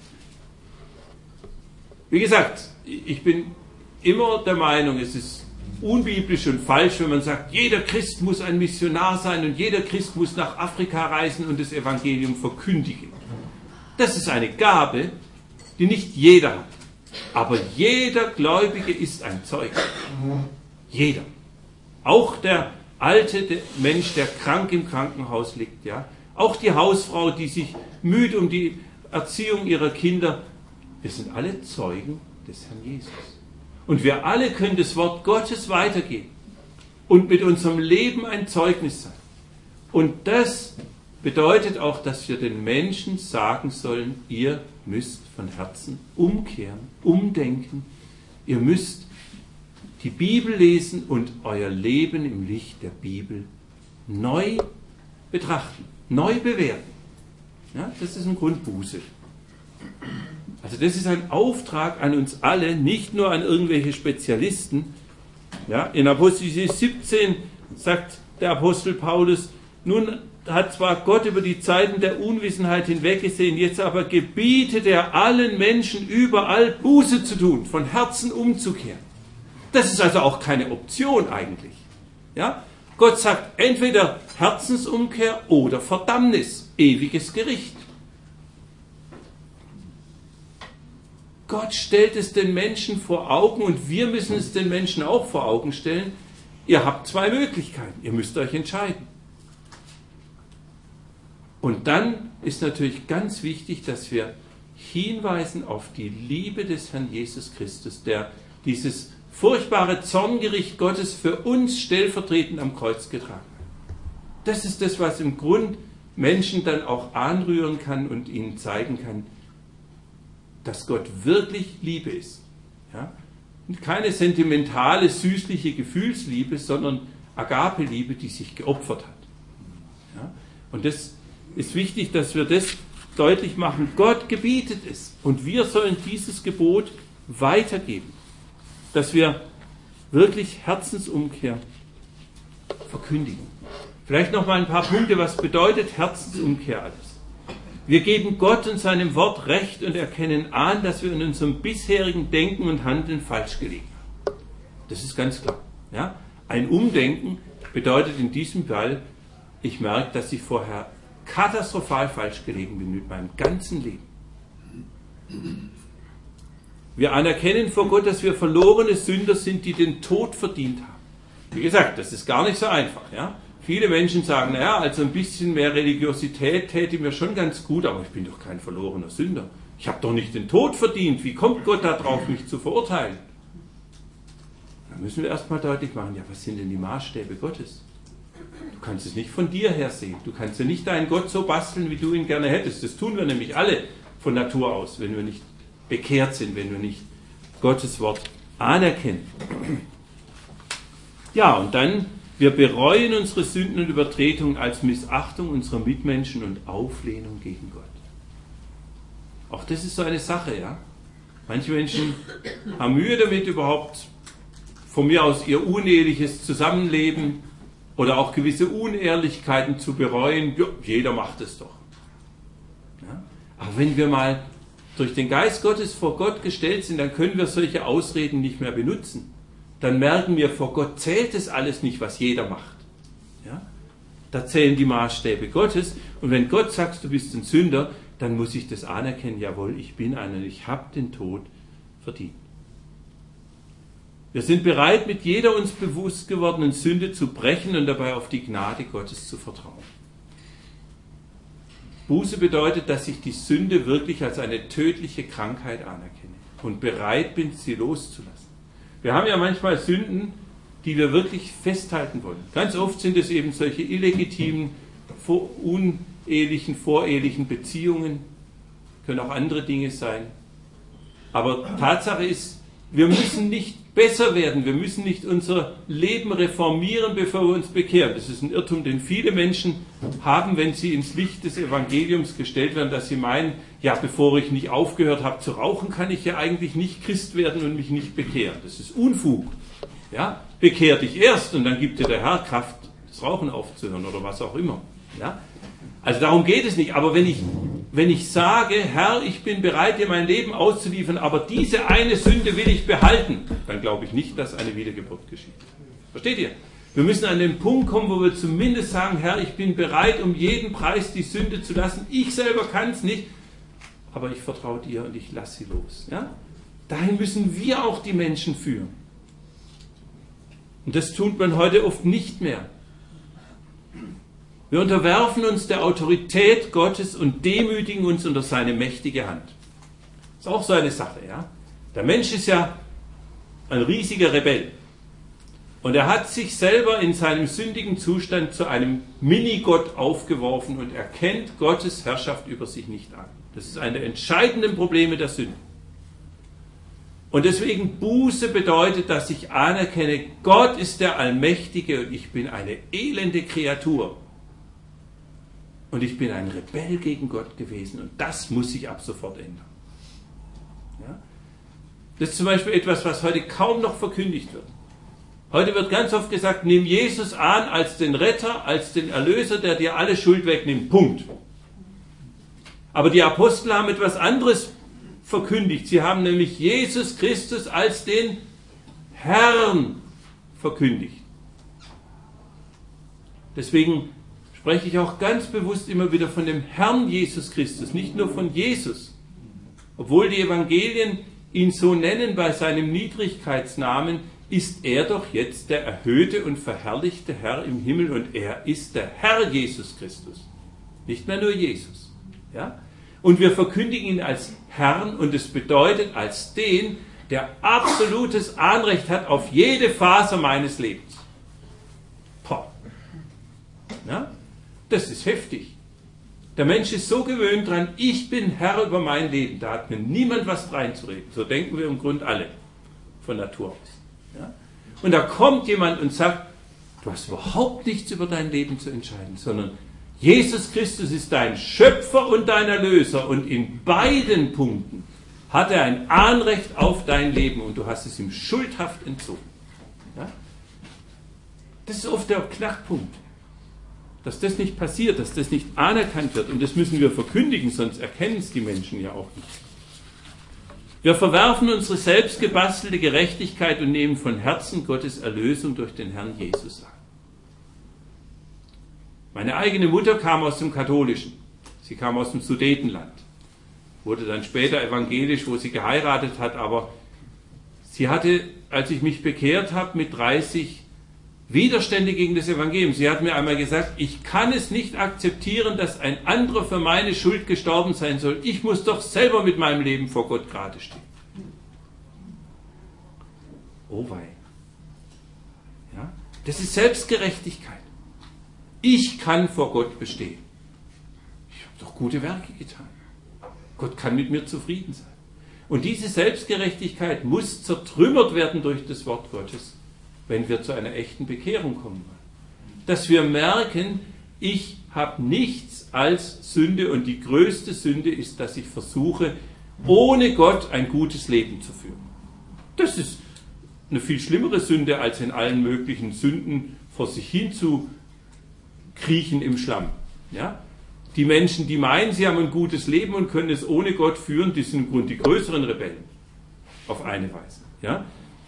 Wie gesagt, ich bin immer der Meinung, es ist unbiblisch und falsch, wenn man sagt, jeder Christ muss ein Missionar sein und jeder Christ muss nach Afrika reisen und das Evangelium verkündigen. Das ist eine Gabe, die nicht jeder hat. Aber jeder Gläubige ist ein Zeuge. Jeder. Auch der alte Mensch, der krank im Krankenhaus liegt. Ja? Auch die Hausfrau, die sich müht um die Erziehung ihrer Kinder. Wir sind alle Zeugen des Herrn Jesus. Und wir alle können das Wort Gottes weitergeben und mit unserem Leben ein Zeugnis sein. Und das bedeutet auch, dass wir den Menschen sagen sollen, ihr müsst von Herzen umkehren, umdenken. Ihr müsst die Bibel lesen und euer Leben im Licht der Bibel neu betrachten, neu bewerten. Ja, das ist ein Grund Buße. Also das ist ein Auftrag an uns alle, nicht nur an irgendwelche Spezialisten. Ja, in Apostelgeschichte 17 sagt der Apostel Paulus, nun hat zwar Gott über die Zeiten der Unwissenheit hinweggesehen, jetzt aber gebietet er allen Menschen überall Buße zu tun, von Herzen umzukehren. Das ist also auch keine Option eigentlich. Ja? Gott sagt entweder Herzensumkehr oder Verdammnis, ewiges Gericht. Gott stellt es den Menschen vor Augen und wir müssen es den Menschen auch vor Augen stellen. Ihr habt zwei Möglichkeiten, ihr müsst euch entscheiden. Und dann ist natürlich ganz wichtig, dass wir hinweisen auf die Liebe des Herrn Jesus Christus, der dieses furchtbare Zorngericht Gottes für uns stellvertretend am Kreuz getragen hat. Das ist das, was im Grund Menschen dann auch anrühren kann und ihnen zeigen kann, dass Gott wirklich Liebe ist. Ja? Und keine sentimentale, süßliche Gefühlsliebe, sondern Agape-Liebe, die sich geopfert hat. Ja? Und das ist wichtig, dass wir das deutlich machen. Gott gebietet es und wir sollen dieses Gebot weitergeben, dass wir wirklich Herzensumkehr verkündigen. Vielleicht noch mal ein paar Punkte, was bedeutet Herzensumkehr alles? Wir geben Gott und seinem Wort Recht und erkennen an, dass wir in unserem bisherigen Denken und Handeln falsch gelegen haben. Das ist ganz klar. Ja? Ein Umdenken bedeutet in diesem Fall, ich merke, dass ich vorher katastrophal falsch gelegen bin mit meinem ganzen Leben. Wir anerkennen vor Gott, dass wir verlorene Sünder sind, die den Tod verdient haben. Wie gesagt, das ist gar nicht so einfach. Ja? Viele Menschen sagen, naja, also ein bisschen mehr Religiosität täte mir schon ganz gut, aber ich bin doch kein verlorener Sünder. Ich habe doch nicht den Tod verdient. Wie kommt Gott darauf, mich zu verurteilen? Da müssen wir erstmal deutlich machen, ja, was sind denn die Maßstäbe Gottes? Du kannst es nicht von dir her sehen. Du kannst ja nicht deinen Gott so basteln, wie du ihn gerne hättest. Das tun wir nämlich alle von Natur aus, wenn wir nicht bekehrt sind, wenn wir nicht Gottes Wort anerkennen. Ja, und dann, wir bereuen unsere Sünden und Übertretungen als Missachtung unserer Mitmenschen und Auflehnung gegen Gott. Auch das ist so eine Sache, ja. Manche Menschen haben Mühe damit, überhaupt von mir aus ihr uneheliches Zusammenleben oder auch gewisse Unehrlichkeiten zu bereuen. Ja, jeder macht es doch. Ja? Aber wenn wir mal durch den Geist Gottes vor Gott gestellt sind, dann können wir solche Ausreden nicht mehr benutzen. Dann merken wir, vor Gott zählt es alles nicht, was jeder macht. Ja? Da zählen die Maßstäbe Gottes. Und wenn Gott sagt, du bist ein Sünder, dann muss ich das anerkennen. Jawohl, ich bin einer, ich habe den Tod verdient. Wir sind bereit, mit jeder uns bewusst gewordenen Sünde zu brechen und dabei auf die Gnade Gottes zu vertrauen. Buße bedeutet, dass ich die Sünde wirklich als eine tödliche Krankheit anerkenne und bereit bin, sie loszulassen. Wir haben ja manchmal Sünden, die wir wirklich festhalten wollen. Ganz oft sind es eben solche illegitimen, unehelichen, vorehelichen Beziehungen, können auch andere Dinge sein. Aber Tatsache ist, wir müssen nicht besser werden, wir müssen nicht unser Leben reformieren, bevor wir uns bekehren. Das ist ein Irrtum, den viele Menschen haben, wenn sie ins Licht des Evangeliums gestellt werden, dass sie meinen, ja, bevor ich nicht aufgehört habe zu rauchen, kann ich ja eigentlich nicht Christ werden und mich nicht bekehren. Das ist Unfug. Ja? Bekehr dich erst und dann gibt dir der Herr Kraft, das Rauchen aufzuhören oder was auch immer. Ja? Also darum geht es nicht. Aber wenn ich sage, Herr, ich bin bereit, dir mein Leben auszuliefern, aber diese eine Sünde will ich behalten, dann glaube ich nicht, dass eine Wiedergeburt geschieht. Versteht ihr? Wir müssen an den Punkt kommen, wo wir zumindest sagen, Herr, ich bin bereit, um jeden Preis die Sünde zu lassen. Ich selber kann es nicht, aber ich vertraue dir und ich lasse sie los. Ja? Dahin müssen wir auch die Menschen führen. Und das tut man heute oft nicht mehr. Wir unterwerfen uns der Autorität Gottes und demütigen uns unter seine mächtige Hand. Das ist auch so eine Sache. Ja? Der Mensch ist ja ein riesiger Rebell. Und er hat sich selber in seinem sündigen Zustand zu einem Minigott aufgeworfen und erkennt Gottes Herrschaft über sich nicht an. Das ist eine der entscheidenden Probleme der Sünde. Und deswegen Buße bedeutet, dass ich anerkenne, Gott ist der Allmächtige und ich bin eine elende Kreatur. Und ich bin ein Rebell gegen Gott gewesen und das muss sich ab sofort ändern. Ja? Das ist zum Beispiel etwas, was heute kaum noch verkündigt wird. Heute wird ganz oft gesagt, nimm Jesus an als den Retter, als den Erlöser, der dir alle Schuld wegnimmt. Punkt. Aber die Apostel haben etwas anderes verkündigt. Sie haben nämlich Jesus Christus als den Herrn verkündigt. Deswegen spreche ich auch ganz bewusst immer wieder von dem Herrn Jesus Christus, nicht nur von Jesus. Obwohl die Evangelien ihn so nennen bei seinem Niedrigkeitsnamen, ist er doch jetzt der erhöhte und verherrlichte Herr im Himmel und er ist der Herr Jesus Christus. Nicht mehr nur Jesus. Ja? Und wir verkündigen ihn als Herrn und es bedeutet als den, der absolutes Anrecht hat auf jede Faser meines Lebens. Boah. Ja? Das ist heftig. Der Mensch ist so gewöhnt dran, ich bin Herr über mein Leben. Da hat mir niemand was reinzureden. So denken wir im Grunde alle von Natur aus. Ja? Und da kommt jemand und sagt, Du hast überhaupt nichts über dein Leben zu entscheiden, sondern Jesus Christus ist dein Schöpfer und dein Erlöser und in beiden Punkten hat er ein Anrecht auf dein Leben und du hast es ihm schuldhaft entzogen. Ja? Das ist oft der Knackpunkt, dass das nicht passiert, dass das nicht anerkannt wird und das müssen wir verkündigen, sonst erkennen es die Menschen ja auch nicht. Wir verwerfen unsere selbstgebastelte Gerechtigkeit und nehmen von Herzen Gottes Erlösung durch den Herrn Jesus an. Meine eigene Mutter kam aus dem Katholischen. Sie kam aus dem Sudetenland. Wurde dann später evangelisch, wo sie geheiratet hat, aber sie hatte, als ich mich bekehrt habe, mit 30 Widerstände gegen das Evangelium. Sie hat mir einmal gesagt, ich kann es nicht akzeptieren, dass ein anderer für meine Schuld gestorben sein soll. Ich muss doch selber mit meinem Leben vor Gott gerade stehen. Oh wei. Ja? Das ist Selbstgerechtigkeit. Ich kann vor Gott bestehen. Ich habe doch gute Werke getan. Gott kann mit mir zufrieden sein. Und diese Selbstgerechtigkeit muss zertrümmert werden durch das Wort Gottes, wenn wir zu einer echten Bekehrung kommen wollen. Dass wir merken, ich habe nichts als Sünde und die größte Sünde ist, dass ich versuche, ohne Gott ein gutes Leben zu führen. Das ist eine viel schlimmere Sünde, als in allen möglichen Sünden vor sich hin zu kriechen im Schlamm. Ja? Die Menschen, die meinen, sie haben ein gutes Leben und können es ohne Gott führen, die sind im Grunde die größeren Rebellen. Auf eine Weise. Ja?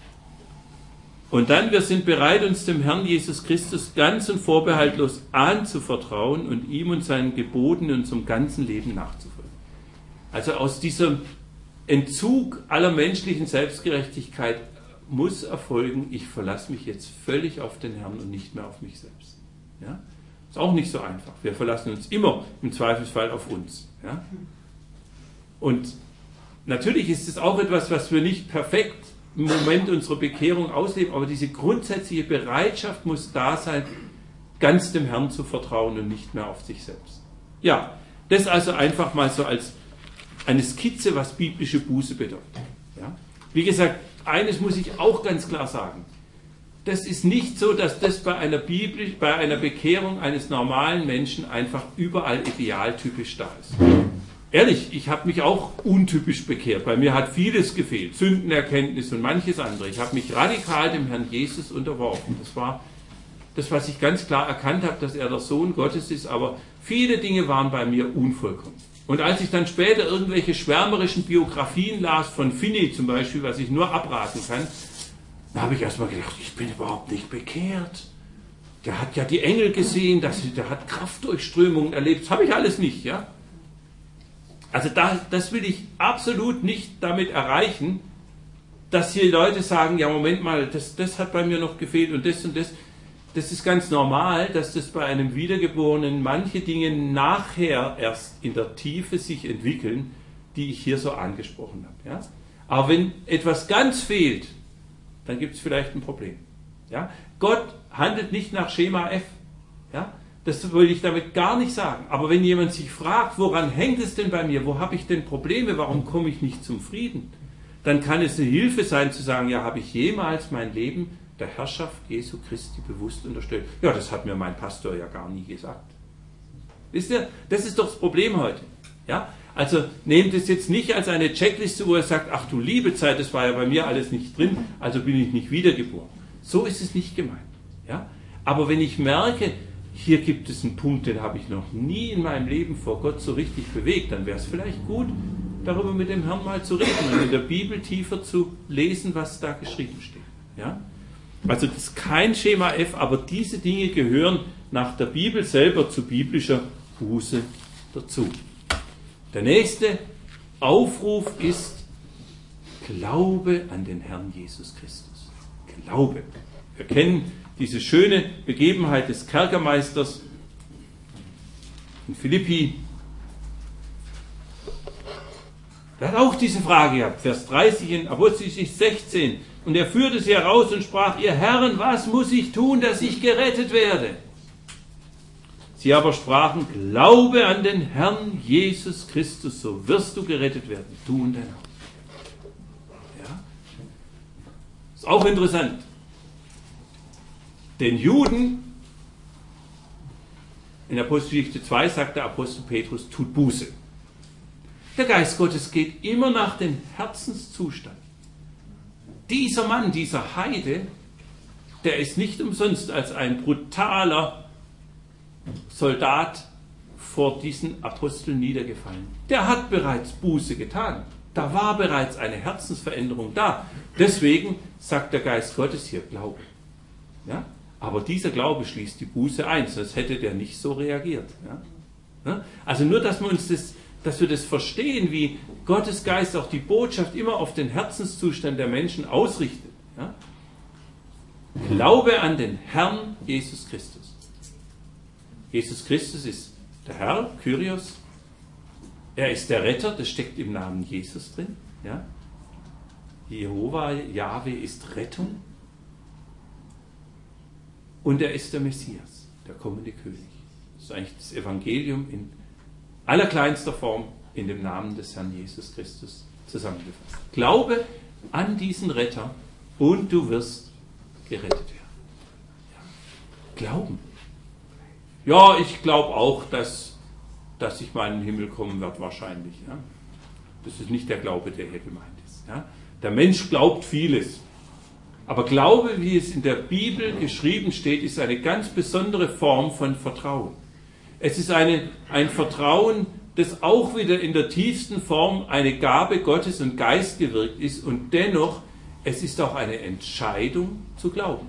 Und dann, wir sind bereit, uns dem Herrn Jesus Christus ganz und vorbehaltlos anzuvertrauen und ihm und seinen Geboten in unserem ganzen Leben nachzufolgen. Also aus diesem Entzug aller menschlichen Selbstgerechtigkeit muss erfolgen, ich verlasse mich jetzt völlig auf den Herrn und nicht mehr auf mich selbst. Ja? Ist auch nicht so einfach. Wir verlassen uns immer im Zweifelsfall auf uns. Ja? Und natürlich ist es auch etwas, was wir nicht perfekt im Moment unserer Bekehrung ausleben, aber diese grundsätzliche Bereitschaft muss da sein, ganz dem Herrn zu vertrauen und nicht mehr auf sich selbst. Ja, das also einfach mal so als eine Skizze, was biblische Buße bedeutet. Ja? Wie gesagt, eines muss ich auch ganz klar sagen. Das ist nicht so, dass das bei einer Bekehrung eines normalen Menschen einfach überall idealtypisch da ist. Ehrlich, ich habe mich auch untypisch bekehrt. Bei mir hat vieles gefehlt, Sündenerkenntnis und manches andere. Ich habe mich radikal dem Herrn Jesus unterworfen. Das war das, was ich ganz klar erkannt habe, dass er der Sohn Gottes ist, aber viele Dinge waren bei mir unvollkommen. Und als ich dann später irgendwelche schwärmerischen Biografien las, von Finney zum Beispiel, was ich nur abraten kann, da habe ich erstmal gedacht, ich bin überhaupt nicht bekehrt. Der hat ja die Engel gesehen, der hat Kraftdurchströmungen erlebt. Das habe ich alles nicht, ja. Also das will ich absolut nicht damit erreichen, dass hier Leute sagen, ja Moment mal, das hat bei mir noch gefehlt und das und das. Das ist ganz normal, dass das bei einem Wiedergeborenen manche Dinge nachher erst in der Tiefe sich entwickeln, die ich hier so angesprochen habe. Ja? Aber wenn etwas ganz fehlt, dann gibt es vielleicht ein Problem. Ja? Gott handelt nicht nach Schema F. Ja? Das will ich damit gar nicht sagen. Aber wenn jemand sich fragt, woran hängt es denn bei mir, wo habe ich denn Probleme, warum komme ich nicht zum Frieden, dann kann es eine Hilfe sein zu sagen, ja, habe ich jemals mein Leben der Herrschaft Jesu Christi bewusst unterstellt? Ja, das hat mir mein Pastor ja gar nie gesagt. Wisst ihr, das ist doch das Problem heute. Ja? Also nehmt es jetzt nicht als eine Checkliste, wo er sagt, ach du liebe Zeit, das war ja bei mir alles nicht drin, also bin ich nicht wiedergeboren. So ist es nicht gemeint. Ja? Aber wenn ich merke, hier gibt es einen Punkt, den habe ich noch nie in meinem Leben vor Gott so richtig bewegt, dann wäre es vielleicht gut, darüber mit dem Herrn mal zu reden und in der Bibel tiefer zu lesen, was da geschrieben steht. Ja? Also das ist kein Schema F, aber diese Dinge gehören nach der Bibel selber zu biblischer Buße dazu. Der nächste Aufruf ist Glaube an den Herrn Jesus Christus. Glaube. Wir kennen diese schöne Begebenheit des Kerkermeisters in Philippi. Er hat auch diese Frage gehabt, Vers 30 in Apostelgeschichte 16. Und er führte sie heraus und sprach, ihr Herren, was muss ich tun, dass ich gerettet werde? Sie aber sprachen, glaube an den Herrn Jesus Christus, so wirst du gerettet werden, du und dein Haus. Ja? Ist auch interessant. Den Juden, in Apostelgeschichte 2 sagt der Apostel Petrus, tut Buße. Der Geist Gottes geht immer nach dem Herzenszustand. Dieser Mann, dieser Heide, der ist nicht umsonst als ein brutaler Soldat vor diesen Aposteln niedergefallen. Der hat bereits Buße getan. Da war bereits eine Herzensveränderung da. Deswegen sagt der Geist Gottes hier Glaube. Ja? Aber dieser Glaube schließt die Buße ein, sonst hätte der nicht so reagiert. Ja? Also nur, dass wir das verstehen, wie Gottes Geist auch die Botschaft immer auf den Herzenszustand der Menschen ausrichtet. Ja? Glaube an den Herrn Jesus Christus. Jesus Christus ist der Herr, Kyrios. Er ist der Retter, das steckt im Namen Jesus drin. Ja? Jehova, Jahwe ist Rettung. Und er ist der Messias, der kommende König. Das ist eigentlich das Evangelium in allerkleinster Form in dem Namen des Herrn Jesus Christus zusammengefasst. Glaube an diesen Retter und du wirst gerettet werden. Ja. Glauben. Ja, ich glaube auch, dass ich mal in den Himmel kommen werde, wahrscheinlich. Ja. Das ist nicht der Glaube, der hier gemeint ist. Ja. Der Mensch glaubt vieles. Aber Glaube, wie es in der Bibel geschrieben steht, ist eine ganz besondere Form von Vertrauen. Es ist ein Vertrauen, das auch wieder in der tiefsten Form eine Gabe Gottes und Geist gewirkt ist und dennoch, es ist auch eine Entscheidung zu glauben.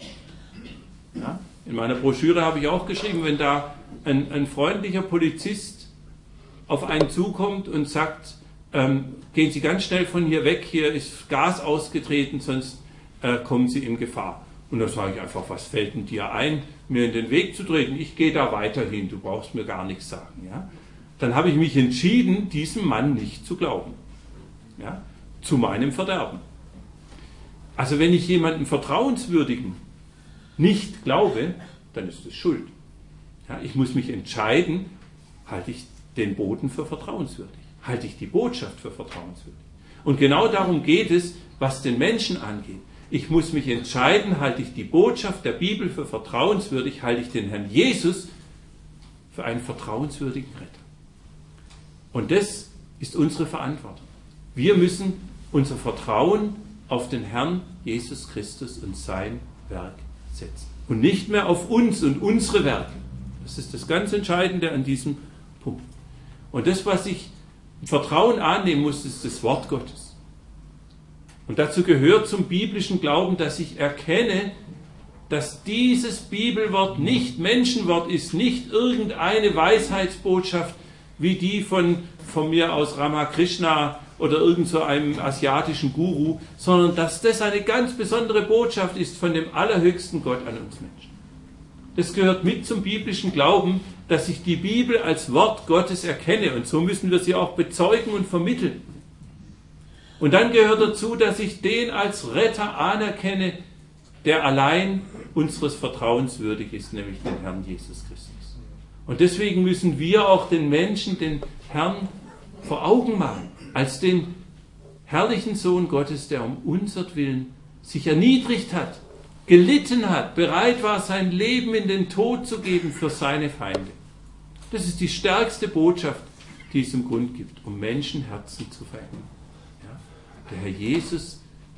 Ja? In meiner Broschüre habe ich auch geschrieben, wenn da ein freundlicher Polizist auf einen zukommt und sagt, gehen Sie ganz schnell von hier weg, hier ist Gas ausgetreten, sonst kommen Sie in Gefahr. Und dann sage ich einfach, was fällt denn dir ein, mir in den Weg zu treten? Ich gehe da weiterhin, du brauchst mir gar nichts sagen. Ja? Dann habe ich mich entschieden, diesem Mann nicht zu glauben. Ja? Zu meinem Verderben. Also wenn ich jemanden Vertrauenswürdigen nicht glaube, dann ist es Schuld. Ja? Ich muss mich entscheiden, halte ich den Boden für vertrauenswürdig? Halte ich die Botschaft für vertrauenswürdig? Und genau darum geht es, was den Menschen angeht. Ich muss mich entscheiden, halte ich die Botschaft der Bibel für vertrauenswürdig, halte ich den Herrn Jesus für einen vertrauenswürdigen Retter. Und das ist unsere Verantwortung. Wir müssen unser Vertrauen auf den Herrn Jesus Christus und sein Werk setzen. Und nicht mehr auf uns und unsere Werke. Das ist das ganz Entscheidende an diesem Punkt. Und das, was ich im Vertrauen annehmen muss, ist das Wort Gottes. Und dazu gehört zum biblischen Glauben, dass ich erkenne, dass dieses Bibelwort nicht Menschenwort ist, nicht irgendeine Weisheitsbotschaft wie die von mir aus Ramakrishna oder irgend so einem asiatischen Guru, sondern dass das eine ganz besondere Botschaft ist von dem allerhöchsten Gott an uns Menschen. Das gehört mit zum biblischen Glauben, dass ich die Bibel als Wort Gottes erkenne und so müssen wir sie auch bezeugen und vermitteln. Und dann gehört dazu, dass ich den als Retter anerkenne, der allein unseres Vertrauens würdig ist, nämlich den Herrn Jesus Christus. Und deswegen müssen wir auch den Menschen den Herrn vor Augen machen, als den herrlichen Sohn Gottes, der um unsertwillen sich erniedrigt hat, gelitten hat, bereit war, sein Leben in den Tod zu geben für seine Feinde. Das ist die stärkste Botschaft, die es im Grund gibt, um Menschenherzen zu verändern. Der Herr Jesus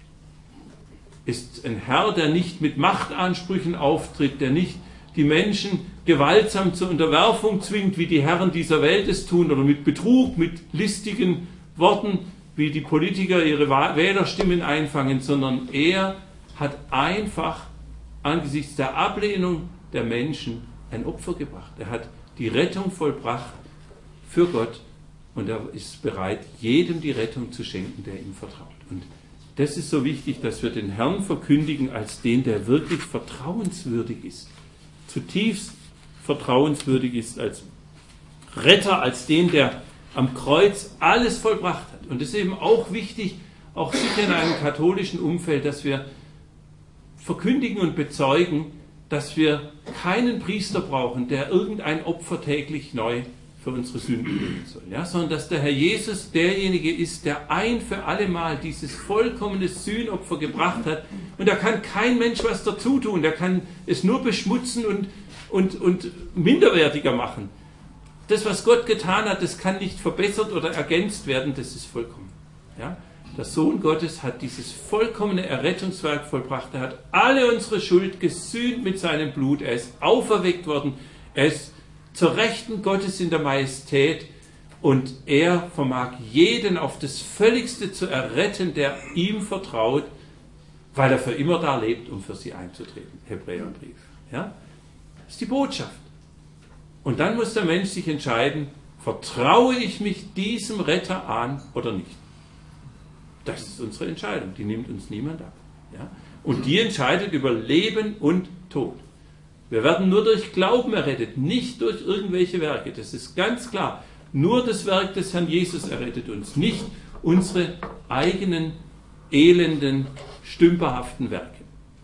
ist ein Herr, der nicht mit Machtansprüchen auftritt, der nicht die Menschen gewaltsam zur Unterwerfung zwingt, wie die Herren dieser Welt es tun, oder mit Betrug, mit listigen Worten, wie die Politiker ihre Wählerstimmen einfangen, sondern er hat einfach angesichts der Ablehnung der Menschen ein Opfer gebracht. Er hat die Rettung vollbracht für Gott. Und er ist bereit, jedem die Rettung zu schenken, der ihm vertraut. Und das ist so wichtig, dass wir den Herrn verkündigen als den, der wirklich vertrauenswürdig ist. Zutiefst vertrauenswürdig ist als Retter, als den, der am Kreuz alles vollbracht hat. Und es ist eben auch wichtig, auch sicher in einem katholischen Umfeld, dass wir verkündigen und bezeugen, dass wir keinen Priester brauchen, der irgendein Opfer täglich neu für unsere Sünden geben soll, ja, sondern dass der Herr Jesus derjenige ist, der ein für alle Mal dieses vollkommene Sühnopfer gebracht hat. Und da kann kein Mensch was dazu tun, der kann es nur beschmutzen und minderwertiger machen. Das, was Gott getan hat, das kann nicht verbessert oder ergänzt werden, das ist vollkommen. Ja? Der Sohn Gottes hat dieses vollkommene Errettungswerk vollbracht. Er hat alle unsere Schuld gesühnt mit seinem Blut. Er ist auferweckt worden. Er ist zur Rechten Gottes in der Majestät. Und er vermag jeden auf das Völligste zu erretten, der ihm vertraut, weil er für immer da lebt, um für sie einzutreten. Hebräerbrief. Ja? Das ist die Botschaft. Und dann muss der Mensch sich entscheiden, vertraue ich mich diesem Retter an oder nicht. Das ist unsere Entscheidung, die nimmt uns niemand ab. Ja? Und die entscheidet über Leben und Tod. Wir werden nur durch Glauben errettet, nicht durch irgendwelche Werke. Das ist ganz klar. Nur das Werk des Herrn Jesus errettet uns, nicht unsere eigenen, elenden, stümperhaften Werke.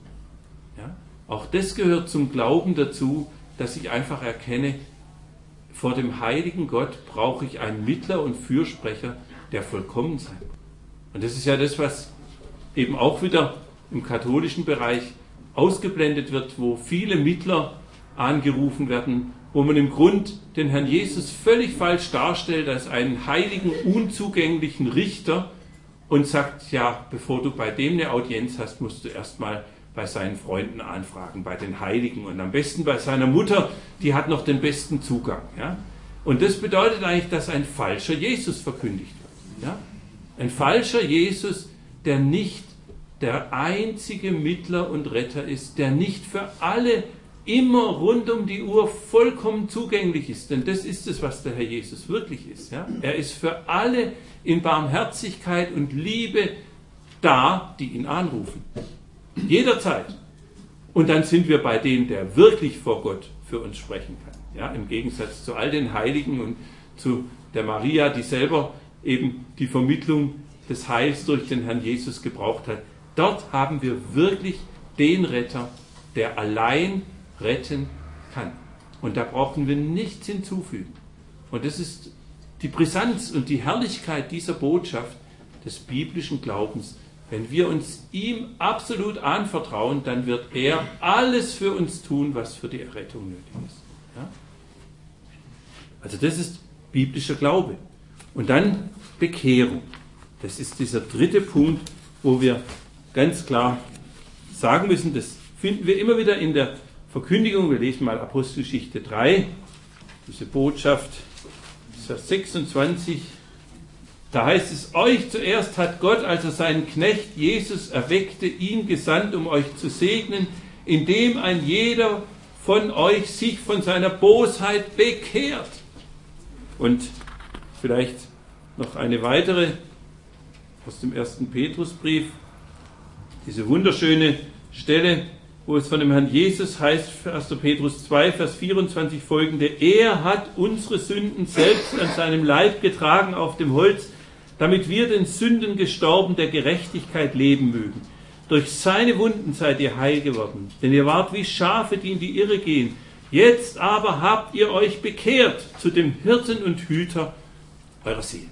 Ja? Auch das gehört zum Glauben dazu, dass ich einfach erkenne, vor dem heiligen Gott brauche ich einen Mittler und Fürsprecher, der vollkommen sein muss. Und das ist ja das, was eben auch wieder im katholischen Bereich ausgeblendet wird, wo viele Mittler angerufen werden, wo man im Grund den Herrn Jesus völlig falsch darstellt als einen heiligen, unzugänglichen Richter und sagt, ja, bevor du bei dem eine Audienz hast, musst du erstmal bei seinen Freunden anfragen, bei den Heiligen und am besten bei seiner Mutter, die hat noch den besten Zugang. Ja? Und das bedeutet eigentlich, dass ein falscher Jesus verkündigt wird. Ja? Ein falscher Jesus, der nicht der einzige Mittler und Retter ist, der nicht für alle immer rund um die Uhr vollkommen zugänglich ist. Denn das ist es, was der Herr Jesus wirklich ist. Ja? Er ist für alle in Barmherzigkeit und Liebe da, die ihn anrufen. Jederzeit. Und dann sind wir bei dem, der wirklich vor Gott für uns sprechen kann. Ja? Im Gegensatz zu all den Heiligen und zu der Maria, die selber eben die Vermittlung des Heils durch den Herrn Jesus gebraucht hat. Dort haben wir wirklich den Retter, der allein retten kann. Und da brauchen wir nichts hinzufügen. Und das ist die Brisanz und die Herrlichkeit dieser Botschaft des biblischen Glaubens. Wenn wir uns ihm absolut anvertrauen, dann wird er alles für uns tun, was für die Errettung nötig ist. Ja? Also das ist biblischer Glaube. Und dann Bekehrung. Das ist dieser dritte Punkt, wo wir ganz klar sagen müssen, das finden wir immer wieder in der Verkündigung. Wir lesen mal Apostelgeschichte 3, diese Botschaft, Vers 26. Da heißt es, euch zuerst hat Gott, als er seinen Knecht Jesus erweckte, ihn gesandt, um euch zu segnen, indem ein jeder von euch sich von seiner Bosheit bekehrt. Und vielleicht noch eine weitere aus dem 1. Petrusbrief, diese wunderschöne Stelle, wo es von dem Herrn Jesus heißt, 1. Petrus 2, Vers 24 folgende, er hat unsere Sünden selbst an seinem Leib getragen auf dem Holz, damit wir den Sünden gestorben der Gerechtigkeit leben mögen. Durch seine Wunden seid ihr heil geworden, denn ihr wart wie Schafe, die in die Irre gehen. Jetzt aber habt ihr euch bekehrt zu dem Hirten und Hüter eurer Seelen.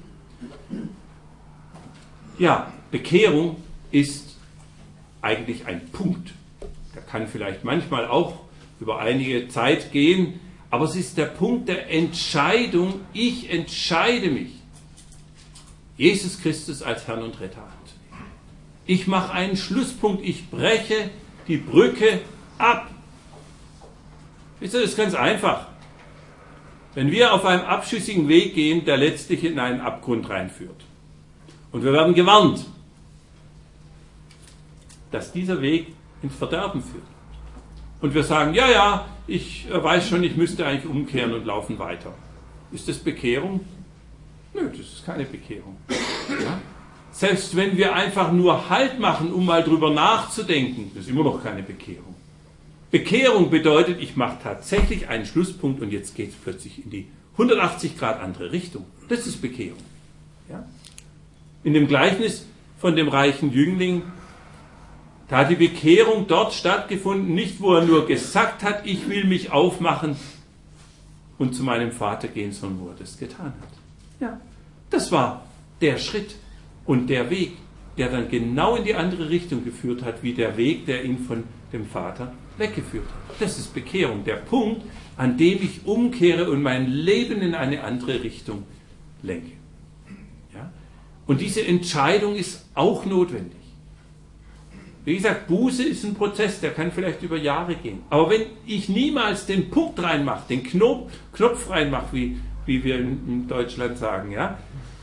Ja, Bekehrung ist eigentlich ein Punkt. Der kann vielleicht manchmal auch über einige Zeit gehen, aber es ist der Punkt der Entscheidung. Ich entscheide mich, Jesus Christus als Herrn und Retter anzunehmen. Ich mache einen Schlusspunkt, ich breche die Brücke ab. Wisst ihr, das ist ganz einfach. Wenn wir auf einem abschüssigen Weg gehen, der letztlich in einen Abgrund reinführt, und wir werden gewarnt, dass dieser Weg ins Verderben führt. Und wir sagen, ja, ja, ich weiß schon, ich müsste eigentlich umkehren und laufen weiter. Ist das Bekehrung? Nö, das ist keine Bekehrung. Ja? Selbst wenn wir einfach nur Halt machen, um mal drüber nachzudenken, das ist immer noch keine Bekehrung. Bekehrung bedeutet, ich mache tatsächlich einen Schlusspunkt und jetzt geht es plötzlich in die 180 Grad andere Richtung. Das ist Bekehrung. Ja? In dem Gleichnis von dem reichen Jüngling, da hat die Bekehrung dort stattgefunden, nicht wo er nur gesagt hat, ich will mich aufmachen, und zu meinem Vater gehen, sondern wo er das getan hat. Ja, das war der Schritt und der Weg, der dann genau in die andere Richtung geführt hat, wie der Weg, der ihn von dem Vater weggeführt hat. Das ist Bekehrung, der Punkt, an dem ich umkehre und mein Leben in eine andere Richtung lenke. Ja? Und diese Entscheidung ist auch notwendig. Wie gesagt, Buße ist ein Prozess, der kann vielleicht über Jahre gehen. Aber wenn ich niemals den Punkt reinmache, den Knopf reinmache, wie wir in Deutschland sagen, ja,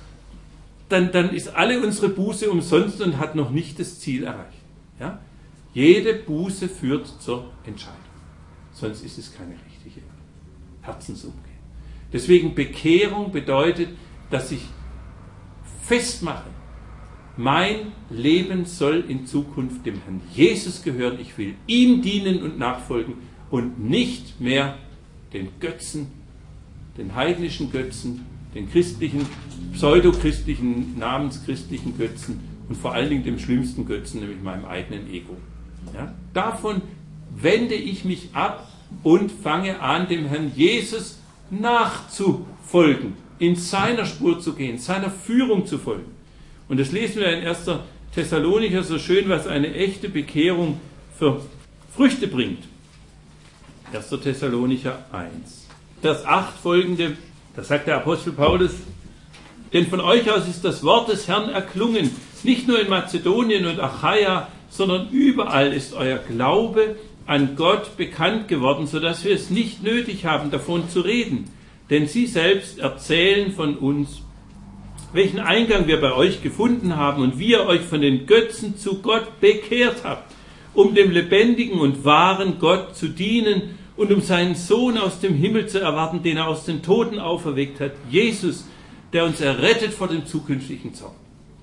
dann ist alle unsere Buße umsonst und hat noch nicht das Ziel erreicht. Ja? Jede Buße führt zur Entscheidung. Sonst ist es keine richtige Herzensumkehr. Deswegen Bekehrung bedeutet, dass ich festmache, mein Leben soll in Zukunft dem Herrn Jesus gehören. Ich will ihm dienen und nachfolgen und nicht mehr den Götzen, den heidnischen Götzen, den christlichen, pseudochristlichen, namenschristlichen Götzen und vor allen Dingen dem schlimmsten Götzen, nämlich meinem eigenen Ego. Ja? Davon wende ich mich ab und fange an, dem Herrn Jesus nachzufolgen, in seiner Spur zu gehen, seiner Führung zu folgen. Und das lesen wir in 1. Thessalonicher so schön, was eine echte Bekehrung für Früchte bringt. 1. Thessalonicher 1. Vers 8 folgende, da sagt der Apostel Paulus, denn von euch aus ist das Wort des Herrn erklungen, nicht nur in Mazedonien und Achaia, sondern überall ist euer Glaube an Gott bekannt geworden, sodass wir es nicht nötig haben, davon zu reden. Denn sie selbst erzählen von uns, welchen Eingang wir bei euch gefunden haben und wie ihr euch von den Götzen zu Gott bekehrt habt, um dem lebendigen und wahren Gott zu dienen und um seinen Sohn aus dem Himmel zu erwarten, den er aus den Toten auferweckt hat, Jesus, der uns errettet vor dem zukünftigen Zorn.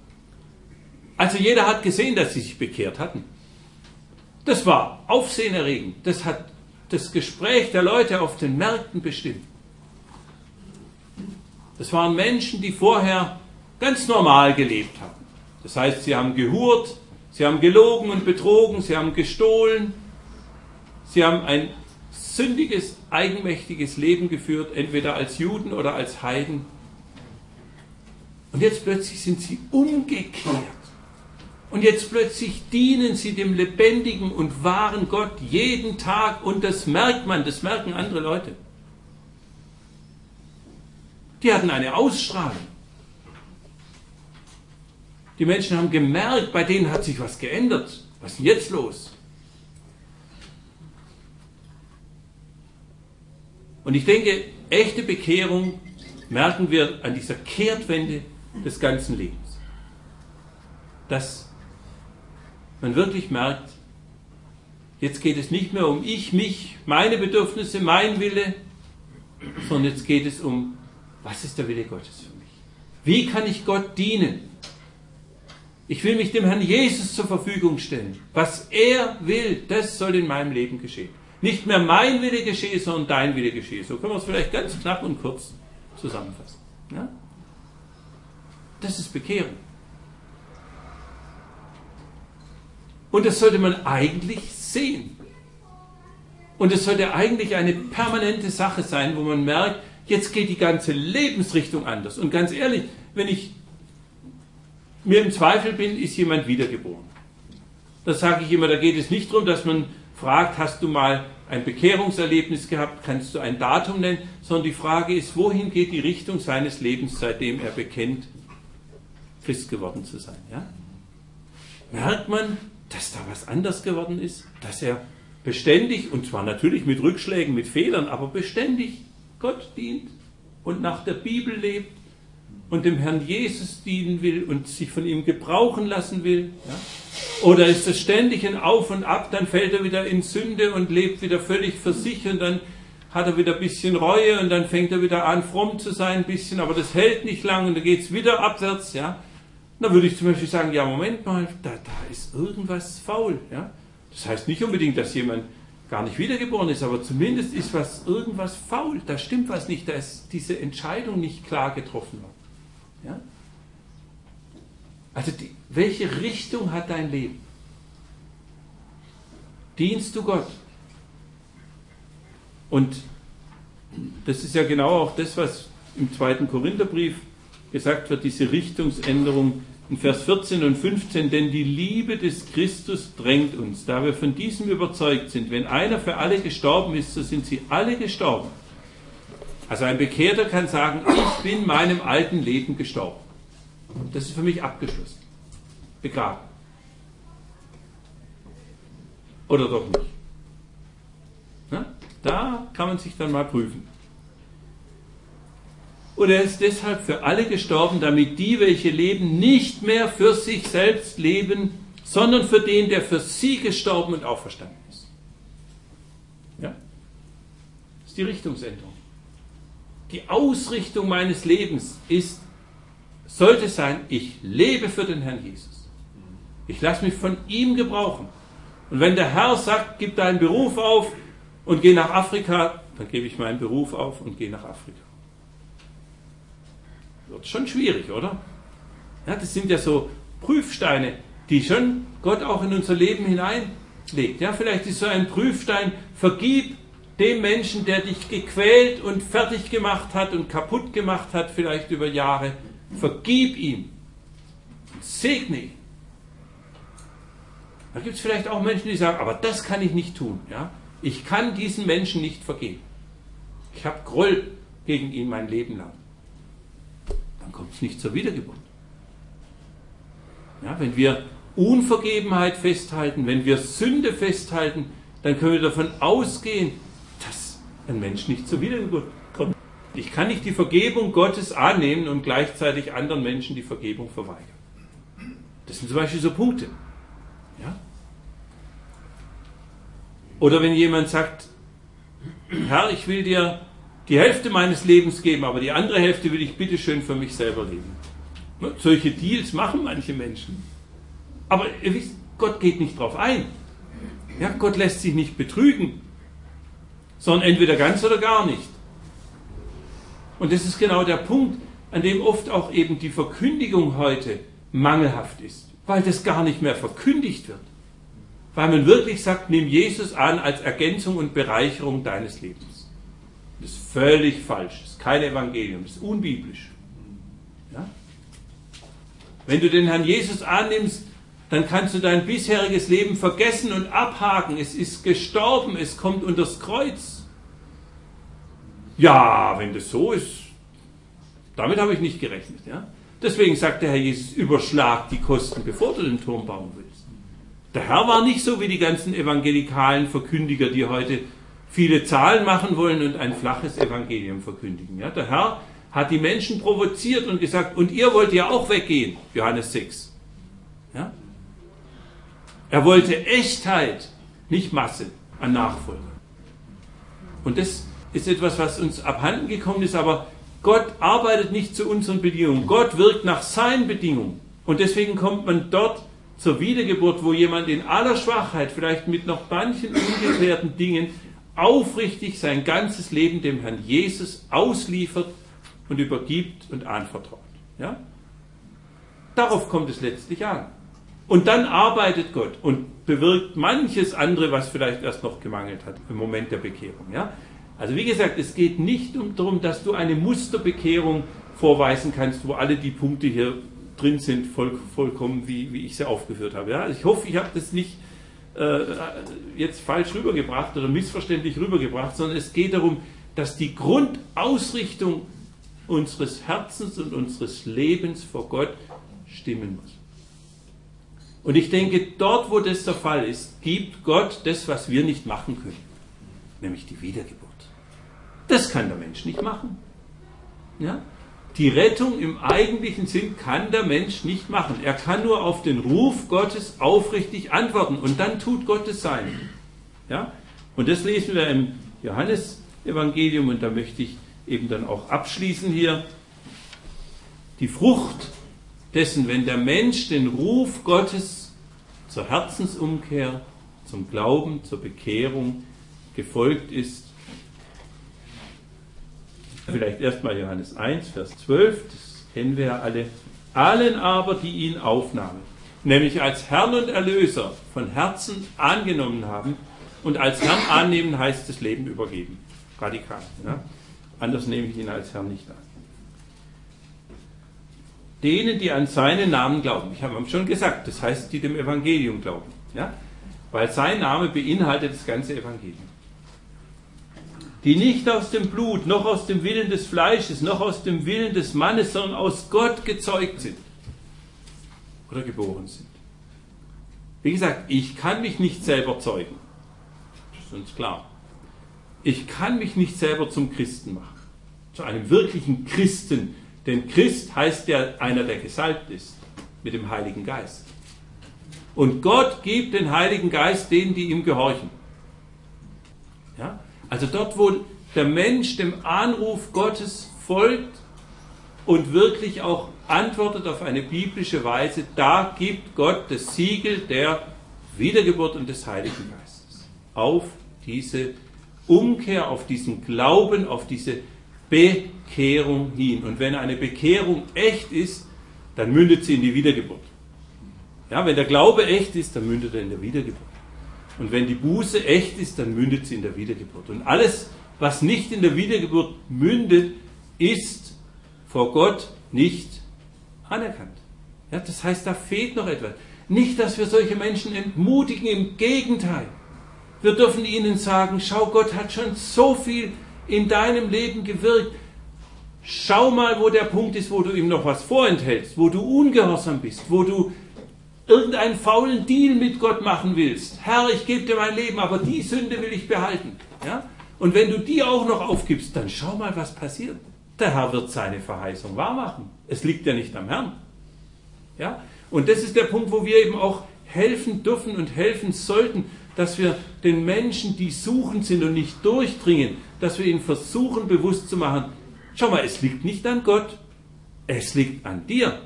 Also jeder hat gesehen, dass sie sich bekehrt hatten. Das war aufsehenerregend. Das hat das Gespräch der Leute auf den Märkten bestimmt. Das waren Menschen, die vorher ganz normal gelebt haben. Das heißt, sie haben gehurt, sie haben gelogen und betrogen, sie haben gestohlen, sie haben ein sündiges, eigenmächtiges Leben geführt, entweder als Juden oder als Heiden. Und jetzt plötzlich sind sie umgekehrt. Und jetzt plötzlich dienen sie dem lebendigen und wahren Gott jeden Tag und das merkt man, das merken andere Leute. Die hatten eine Ausstrahlung. Die Menschen haben gemerkt, bei denen hat sich was geändert. Was ist denn jetzt los? Und ich denke, echte Bekehrung merken wir an dieser Kehrtwende des ganzen Lebens. Dass man wirklich merkt, jetzt geht es nicht mehr um ich, mich, meine Bedürfnisse, mein Wille, sondern jetzt geht es um, was ist der Wille Gottes für mich? Wie kann ich Gott dienen? Ich will mich dem Herrn Jesus zur Verfügung stellen. Was er will, das soll in meinem Leben geschehen. Nicht mehr mein Wille geschehe, sondern dein Wille geschehe. So können wir es vielleicht ganz knapp und kurz zusammenfassen. Ja? Das ist Bekehrung. Und das sollte man eigentlich sehen. Und es sollte eigentlich eine permanente Sache sein, wo man merkt, jetzt geht die ganze Lebensrichtung anders. Und ganz ehrlich, wenn ich mir im Zweifel bin, ist jemand wiedergeboren. Das sage ich immer, da geht es nicht darum, dass man fragt, hast du mal ein Bekehrungserlebnis gehabt, kannst du ein Datum nennen, sondern die Frage ist, wohin geht die Richtung seines Lebens, seitdem er bekennt, Christ geworden zu sein. Ja? Merkt man, dass da was anders geworden ist, dass er beständig, und zwar natürlich mit Rückschlägen, mit Fehlern, aber beständig Gott dient und nach der Bibel lebt und dem Herrn Jesus dienen will und sich von ihm gebrauchen lassen will. Ja? Oder ist es ständig ein Auf und Ab, dann fällt er wieder in Sünde und lebt wieder völlig für sich und dann hat er wieder ein bisschen Reue und dann fängt er wieder an, fromm zu sein ein bisschen, aber das hält nicht lang und dann geht es wieder abwärts. Ja? Da würde ich zum Beispiel sagen, ja Moment mal, da ist irgendwas faul. Ja? Das heißt nicht unbedingt, dass jemand gar nicht wiedergeboren ist, aber zumindest ist irgendwas faul, da stimmt was nicht, da ist diese Entscheidung nicht klar getroffen worden. Ja? Also welche Richtung hat dein Leben? Dienst du Gott? Und das ist ja genau auch das, was im 2. Korintherbrief gesagt wird, diese Richtungsänderung in Vers 14 und 15, denn die Liebe des Christus drängt uns, da wir von diesem überzeugt sind, wenn einer für alle gestorben ist, so sind sie alle gestorben. Also ein Bekehrter kann sagen, ich bin meinem alten Leben gestorben. Das ist für mich abgeschlossen. Begraben. Oder doch nicht? Na, da kann man sich dann mal prüfen. Und er ist deshalb für alle gestorben, damit die, welche leben, nicht mehr für sich selbst leben, sondern für den, der für sie gestorben und auferstanden ist. Ja? Das ist die Richtungsänderung. Die Ausrichtung meines Lebens sollte sein, ich lebe für den Herrn Jesus. Ich lasse mich von ihm gebrauchen. Und wenn der Herr sagt, gib deinen Beruf auf und geh nach Afrika, dann gebe ich meinen Beruf auf und gehe nach Afrika. Wird schon schwierig, oder? Ja, das sind ja so Prüfsteine, die schon Gott auch in unser Leben hineinlegt. Ja, vielleicht ist so ein Prüfstein, vergib dem Menschen, der dich gequält und fertig gemacht hat und kaputt gemacht hat, vielleicht über Jahre. Vergib ihm. Segne ihn. Da gibt es vielleicht auch Menschen, die sagen, aber das kann ich nicht tun. Ja? Ich kann diesen Menschen nicht vergeben. Ich habe Groll gegen ihn mein Leben lang. Dann kommt es nicht zur Wiedergeburt. Ja, wenn wir Unvergebenheit festhalten, wenn wir Sünde festhalten, dann können wir davon ausgehen, dass ein Mensch nicht zur Wiedergeburt kommt. Ich kann nicht die Vergebung Gottes annehmen und gleichzeitig anderen Menschen die Vergebung verweigern. Das sind zum Beispiel so Punkte. Ja? Oder wenn jemand sagt, Herr, ich will dir die Hälfte meines Lebens geben, aber die andere Hälfte will ich bitteschön für mich selber leben. Solche Deals machen manche Menschen. Aber ihr wisst, Gott geht nicht drauf ein. Ja, Gott lässt sich nicht betrügen, sondern entweder ganz oder gar nicht. Und das ist genau der Punkt, an dem oft auch eben die Verkündigung heute mangelhaft ist, weil das gar nicht mehr verkündigt wird. Weil man wirklich sagt, nimm Jesus an als Ergänzung und Bereicherung deines Lebens. Das ist völlig falsch, das ist kein Evangelium, das ist unbiblisch. Ja? Wenn du den Herrn Jesus annimmst, dann kannst du dein bisheriges Leben vergessen und abhaken. Es ist gestorben, es kommt unters Kreuz. Ja, wenn das so ist, damit habe ich nicht gerechnet. Ja? Deswegen sagt der Herr Jesus, überschlag die Kosten, bevor du den Turm bauen willst. Der Herr war nicht so wie die ganzen evangelikalen Verkündiger, die heute viele Zahlen machen wollen und ein flaches Evangelium verkündigen. Ja? Der Herr hat die Menschen provoziert und gesagt, und ihr wollt ja auch weggehen, Johannes 6. Ja? Er wollte Echtheit, nicht Masse an Nachfolgern. Und das ist etwas, was uns abhanden gekommen ist, aber Gott arbeitet nicht zu unseren Bedingungen. Gott wirkt nach seinen Bedingungen. Und deswegen kommt man dort zur Wiedergeburt, wo jemand in aller Schwachheit, vielleicht mit noch manchen ungeklärten Dingen, aufrichtig sein ganzes Leben dem Herrn Jesus ausliefert und übergibt und anvertraut. Ja? Darauf kommt es letztlich an. Und dann arbeitet Gott und bewirkt manches andere, was vielleicht erst noch gemangelt hat im Moment der Bekehrung. Ja? Also wie gesagt, es geht nicht darum, dass du eine Musterbekehrung vorweisen kannst, wo alle die Punkte hier drin sind, vollkommen wie ich sie aufgeführt habe. Ja? Also ich hoffe, ich habe das nicht jetzt falsch rübergebracht oder missverständlich rübergebracht, sondern es geht darum, dass die Grundausrichtung unseres Herzens und unseres Lebens vor Gott stimmen muss. Und ich denke, dort, wo das der Fall ist, gibt Gott das, was wir nicht machen können, nämlich die Wiedergeburt. Das kann der Mensch nicht machen. Ja? Die Rettung im eigentlichen Sinn kann der Mensch nicht machen. Er kann nur auf den Ruf Gottes aufrichtig antworten und dann tut Gott es sein. Ja? Und das lesen wir im Johannesevangelium und da möchte ich eben dann auch abschließen hier. Die Frucht dessen, wenn der Mensch den Ruf Gottes zur Herzensumkehr, zum Glauben, zur Bekehrung gefolgt ist. Vielleicht erstmal Johannes 1, Vers 12, das kennen wir ja alle. Allen aber, die ihn aufnahmen, nämlich als Herrn und Erlöser von Herzen angenommen haben, und als Herrn annehmen heißt das Leben übergeben. Radikal. Ja? Anders nehme ich ihn als Herrn nicht an. Denen, die an seinen Namen glauben. Ich habe schon gesagt, das heißt, die dem Evangelium glauben. Ja? Weil sein Name beinhaltet das ganze Evangelium. Die nicht aus dem Blut, noch aus dem Willen des Fleisches, noch aus dem Willen des Mannes, sondern aus Gott gezeugt sind oder geboren sind. Wie gesagt, ich kann mich nicht selber zeugen. Das ist uns klar. Ich kann mich nicht selber zum Christen machen. Zu einem wirklichen Christen. Denn Christ heißt ja einer, der gesalbt ist mit dem Heiligen Geist. Und Gott gibt den Heiligen Geist denen, die ihm gehorchen. Ja? Also dort, wo der Mensch dem Anruf Gottes folgt und wirklich auch antwortet auf eine biblische Weise, da gibt Gott das Siegel der Wiedergeburt und des Heiligen Geistes. Auf diese Umkehr, auf diesen Glauben, auf diese Bekehrung hin. Und wenn eine Bekehrung echt ist, dann mündet sie in die Wiedergeburt. Ja, wenn der Glaube echt ist, dann mündet er in der Wiedergeburt. Und wenn die Buße echt ist, dann mündet sie in der Wiedergeburt. Und alles, was nicht in der Wiedergeburt mündet, ist vor Gott nicht anerkannt. Ja, das heißt, da fehlt noch etwas. Nicht, dass wir solche Menschen entmutigen, im Gegenteil. Wir dürfen ihnen sagen, schau, Gott hat schon so viel in deinem Leben gewirkt. Schau mal, wo der Punkt ist, wo du ihm noch was vorenthältst, wo du ungehorsam bist, wo du irgendeinen faulen Deal mit Gott machen willst. Herr, ich gebe dir mein Leben, aber die Sünde will ich behalten. Ja? Und wenn du die auch noch aufgibst, dann schau mal, was passiert. Der Herr wird seine Verheißung wahrmachen. Es liegt ja nicht am Herrn. Ja? Und das ist der Punkt, wo wir eben auch helfen dürfen und helfen sollten, dass wir den Menschen, die suchend sind und nicht durchdringen, dass wir ihnen versuchen, bewusst zu machen, schau mal, es liegt nicht an Gott, es liegt an dir.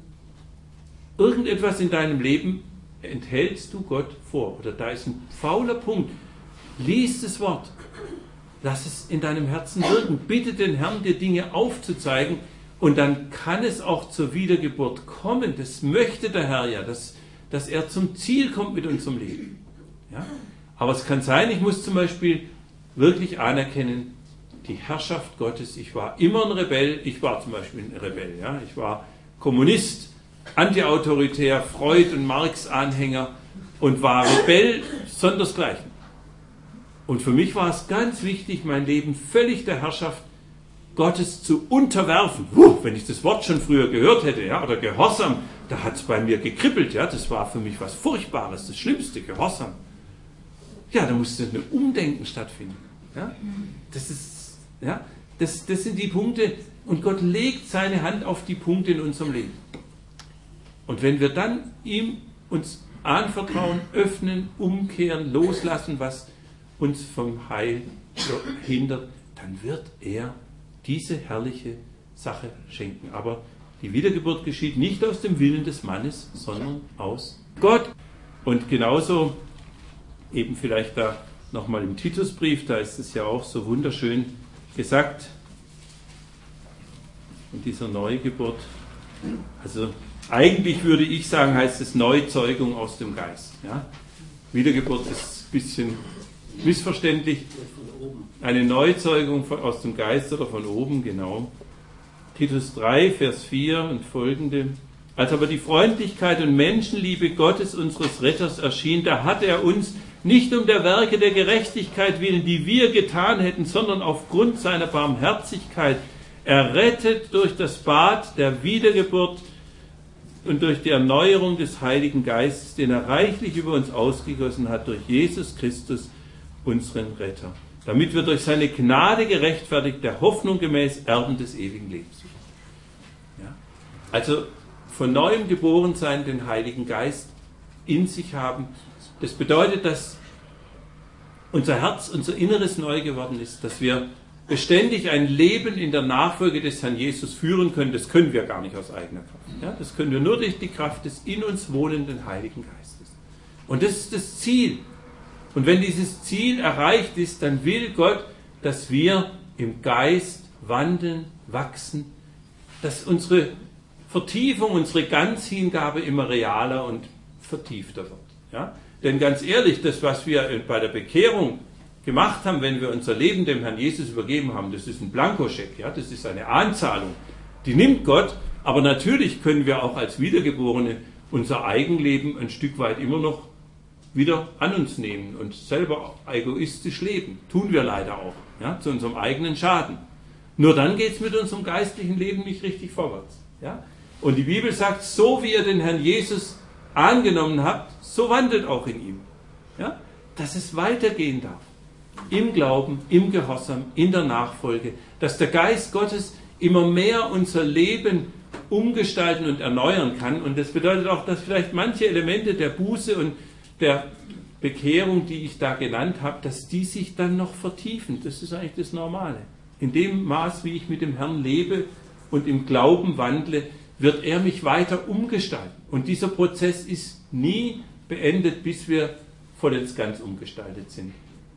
Irgendetwas in deinem Leben enthältst du Gott vor. Oder da ist ein fauler Punkt. Lies das Wort. Lass es in deinem Herzen wirken. Bitte den Herrn, dir Dinge aufzuzeigen. Und dann kann es auch zur Wiedergeburt kommen. Das möchte der Herr ja, dass er zum Ziel kommt mit unserem Leben. Ja? Aber es kann sein, ich muss zum Beispiel wirklich anerkennen, die Herrschaft Gottes. Ich war immer ein Rebell. Ich war zum Beispiel ein Rebell. Ja? Ich war Kommunist, antiautoritär, Freud- und Marx-Anhänger und war Rebell sondersgleichen. Und für mich war es ganz wichtig, mein Leben völlig der Herrschaft Gottes zu unterwerfen. Wenn ich das Wort schon früher gehört hätte, ja, oder Gehorsam, da hat es bei mir gekribbelt. Ja, das war für mich was Furchtbares, das Schlimmste, Gehorsam. Ja, da musste ein Umdenken stattfinden. Ja, das sind die Punkte, und Gott legt seine Hand auf die Punkte in unserem Leben. Und wenn wir dann ihm uns anvertrauen, öffnen, umkehren, loslassen, was uns vom Heil hindert, dann wird er diese herrliche Sache schenken. Aber die Wiedergeburt geschieht nicht aus dem Willen des Mannes, sondern aus Gott. Und genauso eben vielleicht da nochmal im Titusbrief, da ist es ja auch so wunderschön gesagt, in dieser Neugeburt. Also eigentlich würde ich sagen, heißt es Neuzeugung aus dem Geist. Ja? Wiedergeburt ist ein bisschen missverständlich. Eine Neuzeugung aus dem Geist oder von oben, genau. Titus 3, Vers 4 und folgende. Als aber die Freundlichkeit und Menschenliebe Gottes, unseres Retters, erschien, da hat er uns nicht um der Werke der Gerechtigkeit willen, die wir getan hätten, sondern aufgrund seiner Barmherzigkeit errettet durch das Bad der Wiedergeburt und durch die Erneuerung des Heiligen Geistes, den er reichlich über uns ausgegossen hat, durch Jesus Christus, unseren Retter, damit wir durch seine Gnade gerechtfertigt, der Hoffnung gemäß Erben des ewigen Lebens sind. Ja? Also von neuem geboren sein, den Heiligen Geist in sich haben, das bedeutet, dass unser Herz, unser Inneres neu geworden ist, dass wir beständig ein Leben in der Nachfolge des Herrn Jesus führen können. Das können wir gar nicht aus eigener Kraft. Ja? Das können wir nur durch die Kraft des in uns wohnenden Heiligen Geistes. Und das ist das Ziel. Und wenn dieses Ziel erreicht ist, dann will Gott, dass wir im Geist wandeln, wachsen, dass unsere Vertiefung, unsere Ganzhingabe immer realer und vertiefter wird. Ja? Denn ganz ehrlich, das, was wir bei der Bekehrung gemacht haben, wenn wir unser Leben dem Herrn Jesus übergeben haben, das ist ein Blankoscheck, ja, das ist eine Anzahlung. Die nimmt Gott, aber natürlich können wir auch als Wiedergeborene unser Eigenleben ein Stück weit immer noch wieder an uns nehmen und selber egoistisch leben. Tun wir leider auch, ja, zu unserem eigenen Schaden. Nur dann geht es mit unserem geistlichen Leben nicht richtig vorwärts. Ja? Und die Bibel sagt, so wie ihr den Herrn Jesus angenommen habt, so wandelt auch in ihm. Ja? Dass es weitergehen darf. Im Glauben, im Gehorsam, in der Nachfolge. Dass der Geist Gottes immer mehr unser Leben umgestalten und erneuern kann. Und das bedeutet auch, dass vielleicht manche Elemente der Buße und der Bekehrung, die ich da genannt habe, dass die sich dann noch vertiefen. Das ist eigentlich das Normale. In dem Maß, wie ich mit dem Herrn lebe und im Glauben wandle, wird er mich weiter umgestalten. Und dieser Prozess ist nie beendet, bis wir vollends ganz umgestaltet sind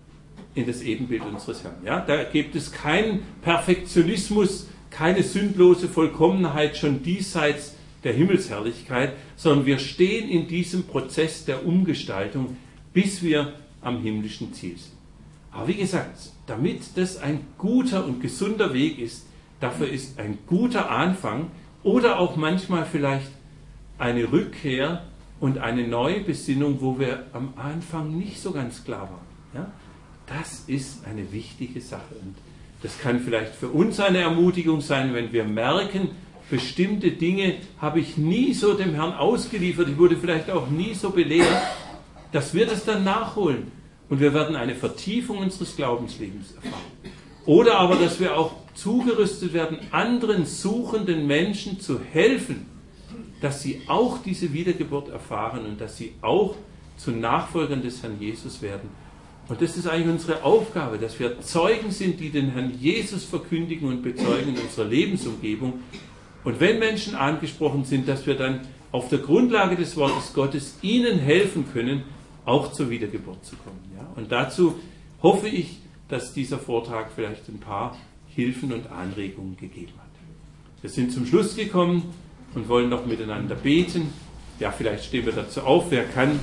in das Ebenbild unseres Herrn. Ja, da gibt es keinen Perfektionismus, keine sündlose Vollkommenheit schon diesseits der Himmelsherrlichkeit, sondern wir stehen in diesem Prozess der Umgestaltung, bis wir am himmlischen Ziel sind. Aber wie gesagt, damit das ein guter und gesunder Weg ist, dafür ist ein guter Anfang oder auch manchmal vielleicht eine Rückkehr und eine neue Besinnung, wo wir am Anfang nicht so ganz klar waren. Ja? Das ist eine wichtige Sache. Und das kann vielleicht für uns eine Ermutigung sein, wenn wir merken, bestimmte Dinge habe ich nie so dem Herrn ausgeliefert, ich wurde vielleicht auch nie so belehrt, dass wir das dann nachholen. Und wir werden eine Vertiefung unseres Glaubenslebens erfahren. Oder aber, dass wir auch zugerüstet werden, anderen suchenden Menschen zu helfen, dass sie auch diese Wiedergeburt erfahren und dass sie auch zu Nachfolgern des Herrn Jesus werden. Und das ist eigentlich unsere Aufgabe, dass wir Zeugen sind, die den Herrn Jesus verkündigen und bezeugen in unserer Lebensumgebung. Und wenn Menschen angesprochen sind, dass wir dann auf der Grundlage des Wortes Gottes ihnen helfen können, auch zur Wiedergeburt zu kommen. Ja? Und dazu hoffe ich, dass dieser Vortrag vielleicht ein paar Hilfen und Anregungen gegeben hat. Wir sind zum Schluss gekommen und wollen noch miteinander beten. Ja, vielleicht stehen wir dazu auf, wer kann.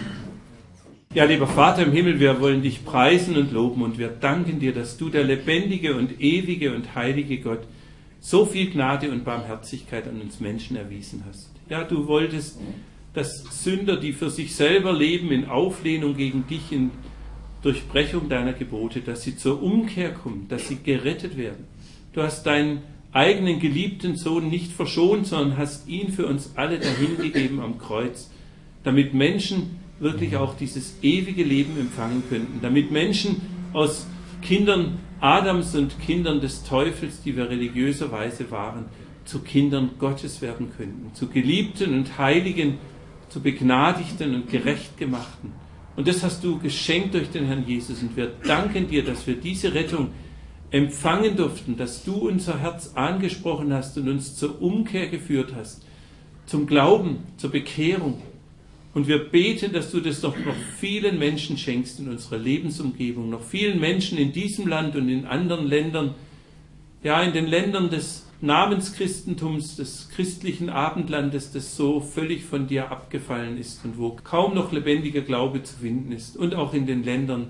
Ja, lieber Vater im Himmel, wir wollen dich preisen und loben und wir danken dir, dass du, der lebendige und ewige und heilige Gott, so viel Gnade und Barmherzigkeit an uns Menschen erwiesen hast. Ja, du wolltest, dass Sünder, die für sich selber leben, in Auflehnung gegen dich, in Durchbrechung deiner Gebote, dass sie zur Umkehr kommen, dass sie gerettet werden. Du hast deinen eigenen geliebten Sohn nicht verschont, sondern hast ihn für uns alle dahingegeben am Kreuz, damit Menschen wirklich auch dieses ewige Leben empfangen könnten, damit Menschen aus Kindern Adams und Kindern des Teufels, die wir religiöserweise waren, zu Kindern Gottes werden könnten, zu Geliebten und Heiligen, zu Begnadigten und Gerechtgemachten. Und das hast du geschenkt durch den Herrn Jesus und wir danken dir, dass wir diese Rettung empfangen durften, dass du unser Herz angesprochen hast und uns zur Umkehr geführt hast, zum Glauben, zur Bekehrung. Und wir beten, dass du das noch vielen Menschen schenkst in unserer Lebensumgebung, noch vielen Menschen in diesem Land und in anderen Ländern, ja, in den Ländern des Namenschristentums, des christlichen Abendlandes, das so völlig von dir abgefallen ist und wo kaum noch lebendiger Glaube zu finden ist. Und auch in den Ländern,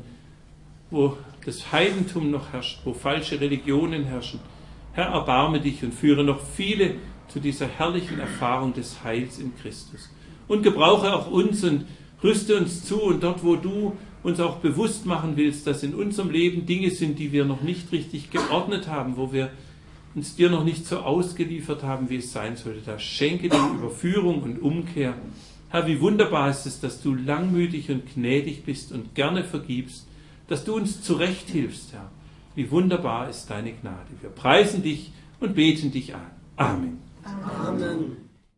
wo das Heidentum noch herrscht, wo falsche Religionen herrschen. Herr, erbarme dich und führe noch viele zu dieser herrlichen Erfahrung des Heils in Christus. Und gebrauche auch uns und rüste uns zu und dort, wo du uns auch bewusst machen willst, dass in unserem Leben Dinge sind, die wir noch nicht richtig geordnet haben, wo wir uns dir noch nicht so ausgeliefert haben, wie es sein sollte. Da schenke dir Überführung und Umkehr. Herr, wie wunderbar ist es, dass du langmütig und gnädig bist und gerne vergibst, dass du uns zurechthilfst, Herr. Wie wunderbar ist deine Gnade. Wir preisen dich und beten dich an. Amen. Amen.